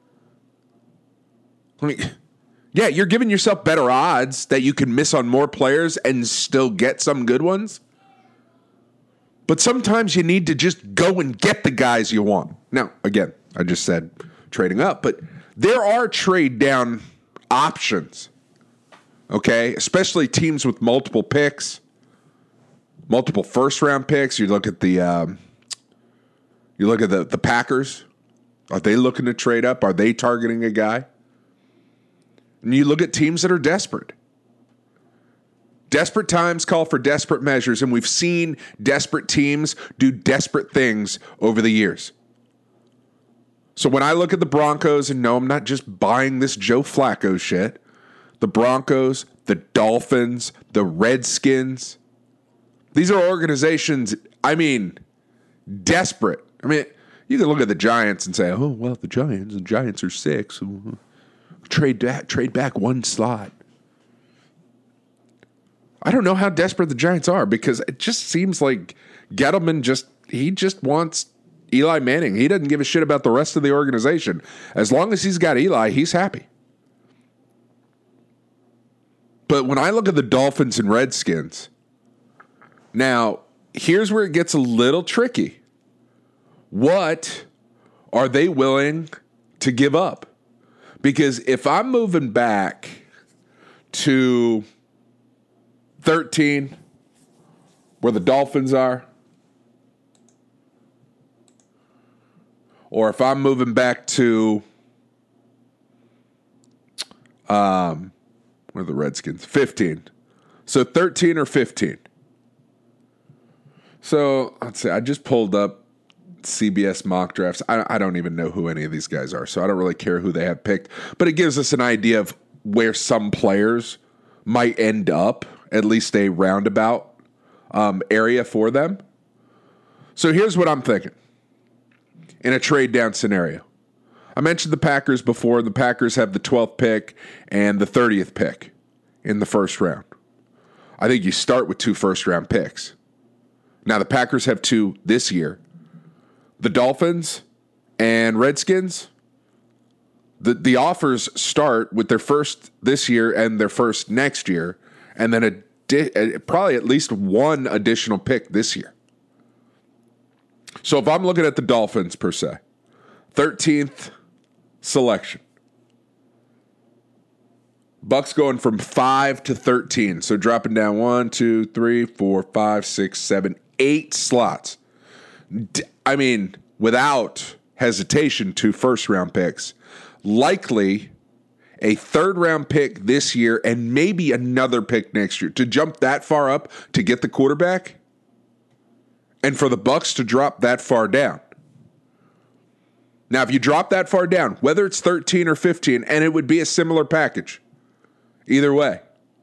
I mean, yeah, you're giving yourself better odds that you can miss on more players and still get some good ones. But sometimes you need to just go and get the guys you want. Now, again, I just said trading up, but there are trade down options. Okay, especially teams with multiple picks, multiple first round picks. You look at the, um, you look at the the Packers. Are they looking to trade up? Are they targeting a guy? And you look at teams that are desperate. Desperate times call for desperate measures, and we've seen desperate teams do desperate things over the years. So when I look at the Broncos, and no, I'm not just buying this Joe Flacco shit. The Broncos, the Dolphins, the Redskins. These are organizations, I mean, desperate. I mean, you can look at the Giants and say, oh, well, the Giants, the Giants are six. Trade back, trade back one slot. I don't know how desperate the Giants are because it just seems like Gettleman just, he just wants Eli Manning. He doesn't give a shit about the rest of the organization. As long as he's got Eli, he's happy. But when I look at the Dolphins and Redskins, now, here's where it gets a little tricky. What are they willing to give up? Because if I'm moving back to thirteen, where the Dolphins are, or if I'm moving back to um, where are the Redskins? fifteen. So thirteen or fifteen. So let's see. I just pulled up C B S mock drafts. I, I don't even know who any of these guys are, so I don't really care who they have picked. But it gives us an idea of where some players might end up, at least a roundabout um, area for them. So here's what I'm thinking in a trade down scenario. I mentioned the Packers before. The Packers have the twelfth pick and the thirtieth pick in the first round. I think you start with two first-round picks. Now, the Packers have two this year. The Dolphins and Redskins, the, the offers start with their first this year and their first next year, and then a, a, probably at least one additional pick this year. So if I'm looking at the Dolphins, per se, thirteenth selection. Bucks going from five to thirteen. So dropping down one, two, three, four, five, six, seven, eight slots. I mean, without hesitation, two first-round picks. Likely a third-round pick this year and maybe another pick next year. To jump that far up to get the quarterback and for the Bucks to drop that far down. Now, if you drop that far down, whether it's thirteen or fifteen, and it would be a similar package, either way.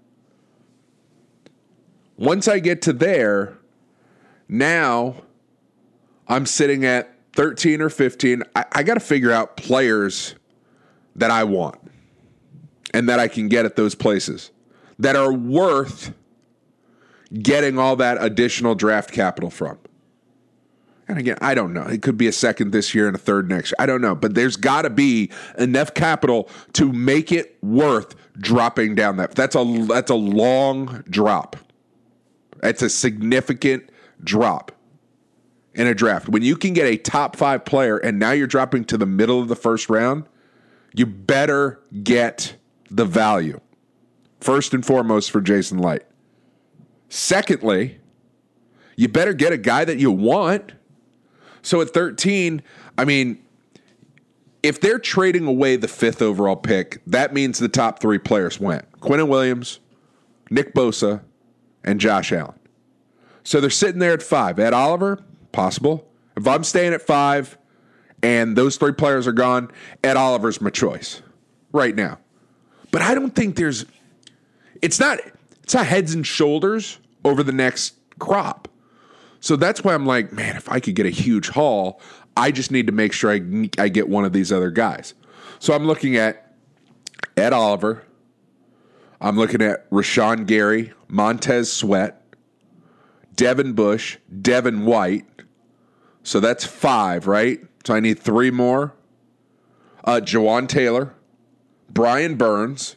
Once I get to there, now I'm sitting at thirteen or fifteen. I, I got to figure out players that I want and that I can get at those places that are worth getting all that additional draft capital from. And again, I don't know. It could be a second this year and a third next year. I don't know. But there's got to be enough capital to make it worth dropping down that. That's a, that's a long drop. That's a significant drop in a draft. When you can get a top five player and now you're dropping to the middle of the first round, you better get the value. First and foremost for Jason Light. Secondly, you better get a guy that you want. So at thirteen, I mean, if they're trading away the fifth overall pick, that means the top three players went. Quinnen Williams, Nick Bosa, and Josh Allen. So they're sitting there at five. Ed Oliver, possible. If I'm staying at five and those three players are gone, Ed Oliver's my choice right now. But I don't think there's it's not it's not heads and shoulders over the next crop. So that's why I'm like, man, if I could get a huge haul, I just need to make sure I, I get one of these other guys. So I'm looking at Ed Oliver. I'm looking at Rashawn Gary, Montez Sweat, Devin Bush, Devin White. So that's five, right? So I need three more. Uh, Jawan Taylor, Brian Burns,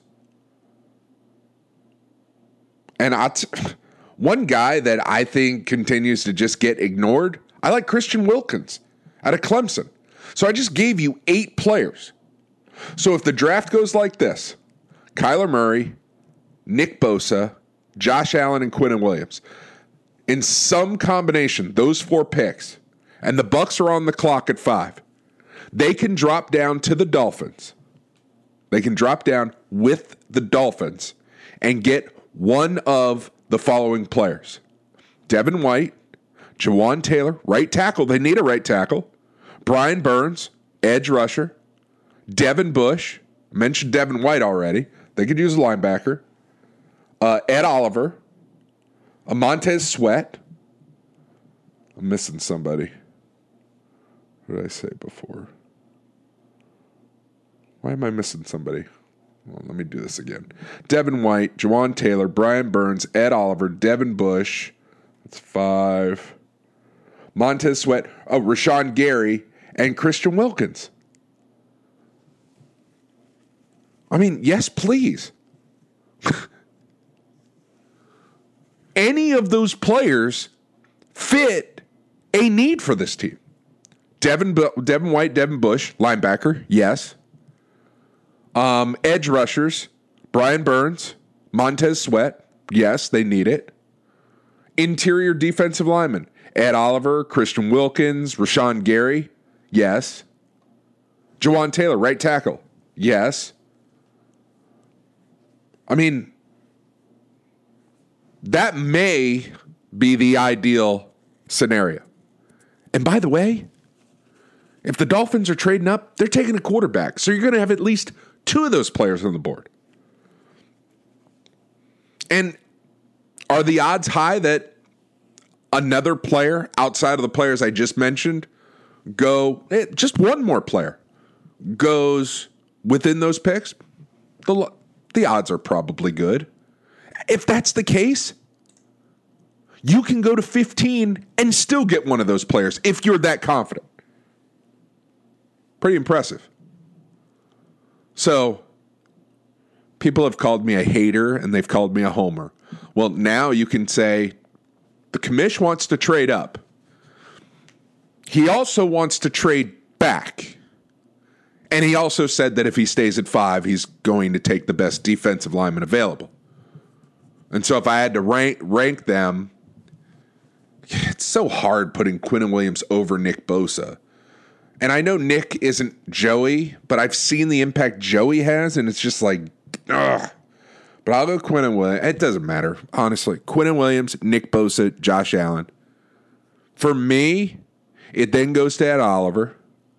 and I t- one guy that I think continues to just get ignored. I like Christian Wilkins out of Clemson. So I just gave you eight players. So if the draft goes like this, Kyler Murray, Nick Bosa, Josh Allen, and Quinnen Williams, in some combination, those four picks, and the Bucs are on the clock at five, they can drop down to the Dolphins. They can drop down with the Dolphins and get one of the following players. Devin White, Jawan Taylor, right tackle. They need a right tackle. Brian Burns, edge rusher. Devin Bush. Mentioned Devin White already. They could use a linebacker. Uh, Ed Oliver. A Montez Sweat. I'm missing somebody. What did I say before? Why am I missing somebody? Well, let me do this again. Devin White, Jawan Taylor, Brian Burns, Ed Oliver, Devin Bush. That's five. Montez Sweat, oh, Rashawn Gary, and Christian Wilkins. I mean, yes, please. Any of those players fit a need for this team. Devin, Devin White, Devin Bush, linebacker, yes. Um, edge rushers, Brian Burns, Montez Sweat, yes, they need it. Interior defensive linemen, Ed Oliver, Christian Wilkins, Rashawn Gary, yes. Jawan Taylor, right tackle, yes. I mean, that may be the ideal scenario. And by the way, if the Dolphins are trading up, they're taking a quarterback. So you're going to have at least two of those players on the board. And are the odds high that another player outside of the players I just mentioned go, just one more player goes within those picks? The, the odds are probably good. If that's the case, you can go to fifteen and still get one of those players if you're that confident. Pretty impressive. So, people have called me a hater and they've called me a homer. Well, now you can say the commish wants to trade up. He also wants to trade back. And he also said that if he stays at five, he's going to take the best defensive lineman available. And so if I had to rank rank them, it's so hard putting Quinnen Williams over Nick Bosa. And I know Nick isn't Joey, but I've seen the impact Joey has, and it's just like, ugh. But I'll go Quinnen Williams. It doesn't matter, honestly. Quinnen Williams, Nick Bosa, Josh Allen. For me, it then goes to Ed Oliver.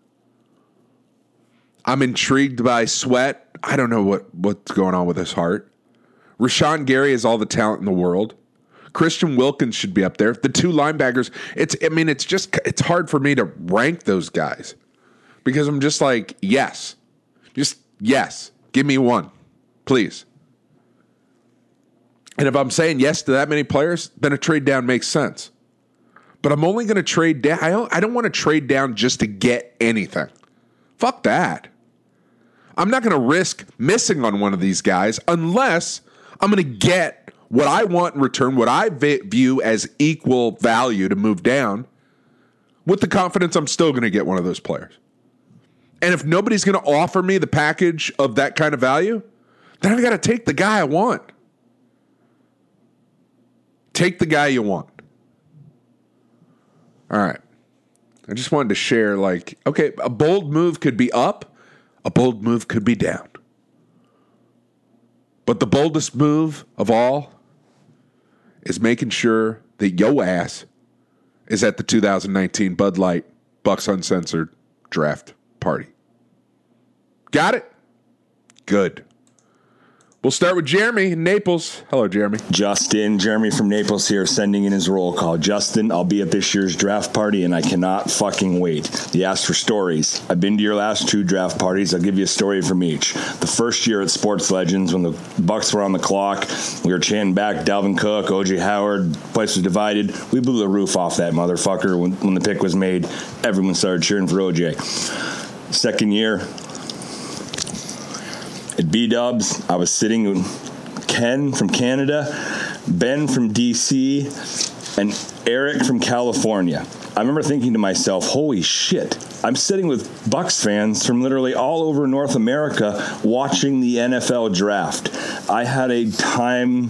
I'm intrigued by Sweat. I don't know what, what's going on with his heart. Rashawn Gary has all the talent in the world. Christian Wilkins should be up there. The two linebackers, it's I mean, it's just it's hard for me to rank those guys because I'm just like, yes. Just yes. Give me one, please. And if I'm saying yes to that many players, then a trade down makes sense. But I'm only going to trade down. I don't, I don't want to trade down just to get anything. Fuck that. I'm not going to risk missing on one of these guys unless I'm going to get what I want in return, what I view as equal value to move down, with the confidence I'm still going to get one of those players. And if nobody's going to offer me the package of that kind of value, then I've got to take the guy I want. Take the guy you want. All right. I just wanted to share, like, okay, a bold move could be up, a bold move could be down. But the boldest move of all is making sure that yo ass is at the two thousand nineteen Bud Light Bucs Uncensored draft party. Got it? Good. We'll start with Jeremy in Naples. Hello, Jeremy. Justin, Jeremy from Naples here, sending in his roll call. Justin, I'll be at this year's draft party, and I cannot fucking wait. You asked for stories. I've been to your last two draft parties. I'll give you a story from each. The first year at Sports Legends, when the Bucks were on the clock, we were chanting back Dalvin Cook, O J Howard, place was divided. We blew the roof off that motherfucker when, when the pick was made. Everyone started cheering for O J. Second year, at B-Dubs, I was sitting with Ken from Canada, Ben from D C, and Eric from California. I remember thinking to myself, holy shit, I'm sitting with Bucks fans from literally all over North America watching the N F L draft. I had a time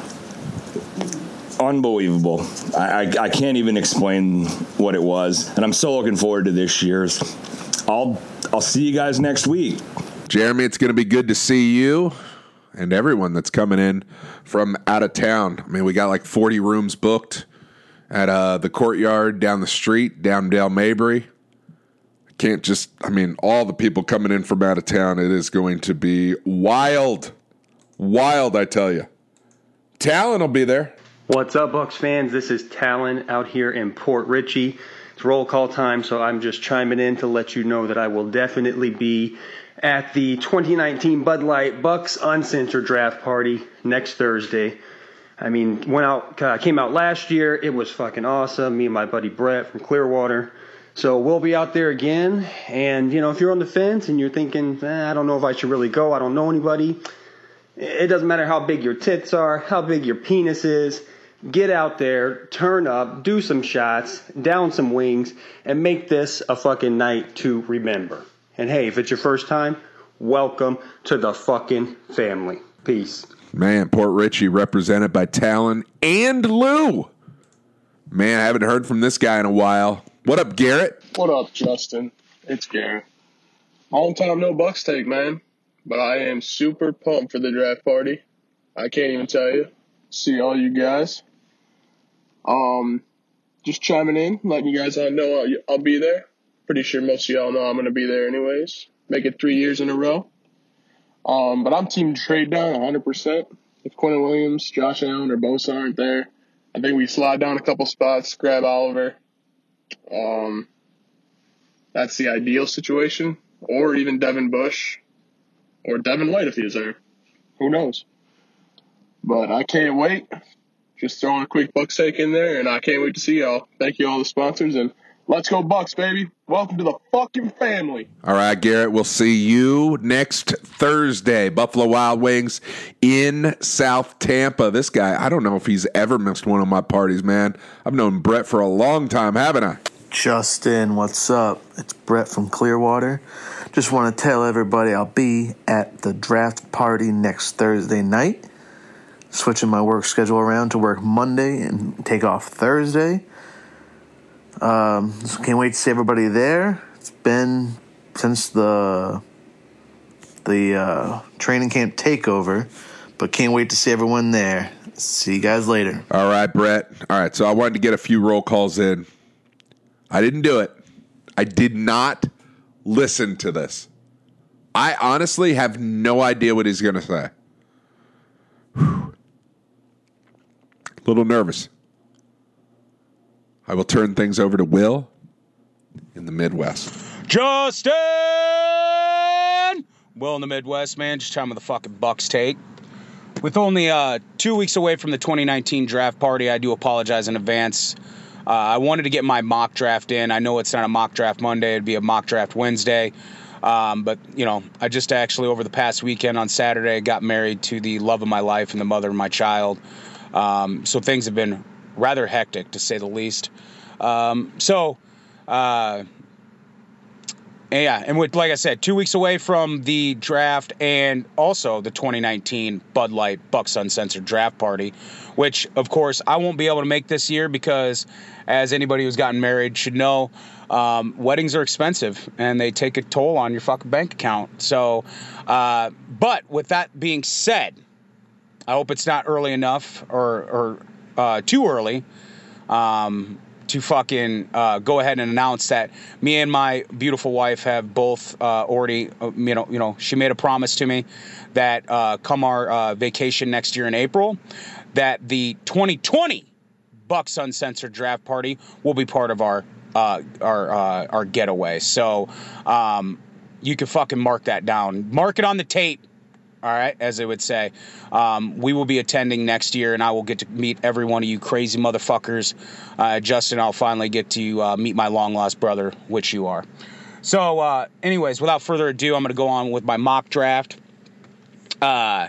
unbelievable. I, I, I can't even explain what it was, and I'm so looking forward to this year's. I'll I'll see you guys next week. Jeremy, it's going to be good to see you and everyone that's coming in from out of town. I mean, we got like forty rooms booked at uh, the Courtyard down the street, down Dale Mabry. I can't just, I mean, all the people coming in from out of town, it is going to be wild. Wild, I tell you. Talon will be there. What's up, Bucks fans? This is Talon out here in Port Richey. It's roll call time, so I'm just chiming in to let you know that I will definitely be at the twenty nineteen Bud Light Bucks Uncensored Draft Party next Thursday. I mean, went out, uh, came out last year. It was fucking awesome. Me and my buddy Brett from Clearwater. So we'll be out there again. And, you know, if you're on the fence and you're thinking, eh, I don't know if I should really go, I don't know anybody. It doesn't matter how big your tits are, how big your penis is. Get out there, turn up, do some shots, down some wings, and make this a fucking night to remember. And hey, if it's your first time, welcome to the fucking family. Peace. Man, Port Richey represented by Talon and Lou. Man, I haven't heard from this guy in a while. What up, Garrett? What up, Justin? It's Garrett. Long time no Bucks take, man. But I am super pumped for the draft party. I can't even tell you. See all you guys. Um, just chiming in, letting you guys all know I'll, I'll be there. Pretty sure most of y'all know I'm going to be there anyways. Make it three years in a row. Um, but I'm team trade down one hundred percent. If Quentin Williams, Josh Allen, or Bosa aren't there, I think we slide down a couple spots, grab Oliver. Um, that's the ideal situation. Or even Devin Bush. Or Devin White if he's there. Who knows? But I can't wait. Just throwing a quick Bucks take in there, and I can't wait to see y'all. Thank you all the sponsors, and let's go Bucks, baby. Welcome to the fucking family. All right, Garrett, we'll see you next Thursday. Buffalo Wild Wings in South Tampa. This guy, I don't know if he's ever missed one of my parties, man. I've known Brett for a long time, haven't I? Justin, what's up? It's Brett from Clearwater. Just want to tell everybody I'll be at the draft party next Thursday night. Switching my work schedule around to work Monday and take off Thursday. Um, so can't wait to see everybody there. It's been since the the uh, training camp takeover, but can't wait to see everyone there. See you guys later. All right, Brett. All right, so I wanted to get a few roll calls in. I didn't do it. I did not listen to this. I honestly have no idea what he's going to say. Whew. A little nervous. I will turn things over to Will in the Midwest. Justin! Will in the Midwest, man. Just time of the fucking Bucks take. With only uh, two weeks away from the twenty nineteen draft party, I do apologize in advance. Uh, I wanted to get my mock draft in. I know it's not a mock draft Monday. It'd be a mock draft Wednesday. Um, but, you know, I just actually, over the past weekend on Saturday, got married to the love of my life and the mother of my child. Um, so things have been rather hectic, to say the least. Um, so, uh, and yeah, and with, like I said, two weeks away from the draft and also the twenty nineteen Bud Light Bucks Uncensored Draft Party, which, of course, I won't be able to make this year because, as anybody who's gotten married should know, um, weddings are expensive and they take a toll on your fucking bank account. So, uh, but with that being said, I hope it's not early enough or, or uh, too early um, to fucking uh, go ahead and announce that me and my beautiful wife have both uh, already, uh, you know, you know, she made a promise to me that uh, come our uh, vacation next year in April, that the twenty twenty Bucks Uncensored Draft Party will be part of our uh, our uh, our getaway. So um, you can fucking mark that down. Mark it on the tape. All right, as they would say. Um, we will be attending next year, and I will get to meet every one of you crazy motherfuckers. Uh, Justin, I'll finally get to uh, meet my long-lost brother, which you are. So, uh, anyways, without further ado, I'm going to go on with my mock draft. Uh,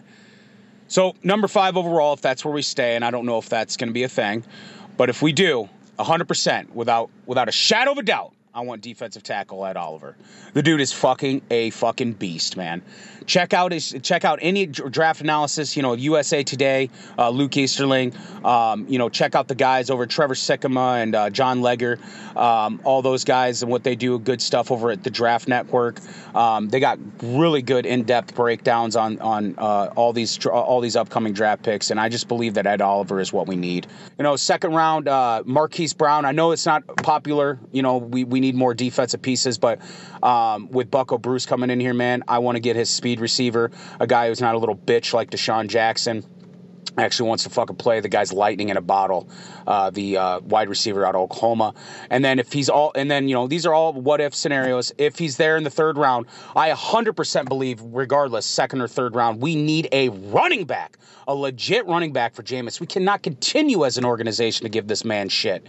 so, number five overall, if that's where we stay, and I don't know if that's going to be a thing, but if we do, one hundred percent, without without a shadow of a doubt, I want defensive tackle Ed Oliver. The dude is fucking a fucking beast, man. Check out his check out any draft analysis, you know, U S A Today, uh, Luke Easterling. Um, you know, check out the guys over Trevor Sikkema and uh, John Legger. Um, all those guys and what they do, good stuff over at the Draft Network. Um, they got really good in-depth breakdowns on on uh, all these all these upcoming draft picks, and I just believe that Ed Oliver is what we need. You know, second round, uh, Marquise Brown. I know it's not popular. You know, we we need more defensive pieces, but um, with Bucko Bruce coming in here, man, I want to get his speed receiver, a guy who's not a little bitch like Deshaun Jackson. Actually wants to fucking play. The guy's lightning in a bottle, uh, the uh, wide receiver out of Oklahoma. And then if he's all, and then, you know, these are all what if scenarios. If he's there in the third round, I one hundred percent believe, regardless, second or third round, we need a running back, a legit running back for Jameis. We cannot continue as an organization to give this man shit.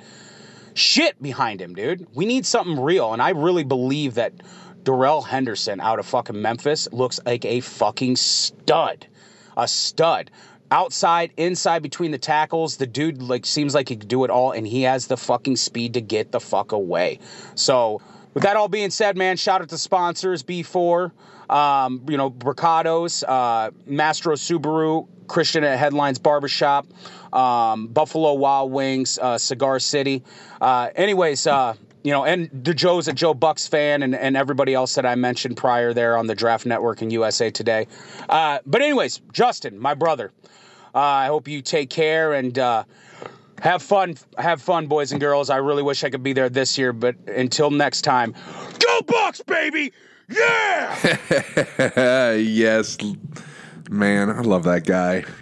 Shit behind him, dude. We need something real. And I really believe that Darrell Henderson out of fucking Memphis looks like a fucking stud. A stud. Outside, inside, between the tackles, the dude like seems like he could do it all, and he has the fucking speed to get the fuck away. So, with that all being said, man, shout out to sponsors, B four, um, you know, Bricados, uh, Mastro Subaru, Christian at Headlines Barbershop, um, Buffalo Wild Wings, uh, Cigar City. Uh, anyways, uh, you know, and the Joe's a Joe Bucks fan, and, and everybody else that I mentioned prior there on the Draft Network and U S A Today. Uh, but anyways, Justin, my brother, uh, I hope you take care and uh, have fun. Have fun, boys and girls. I really wish I could be there this year, but until next time, go Bucks, baby! Yeah! Yes, man, I love that guy.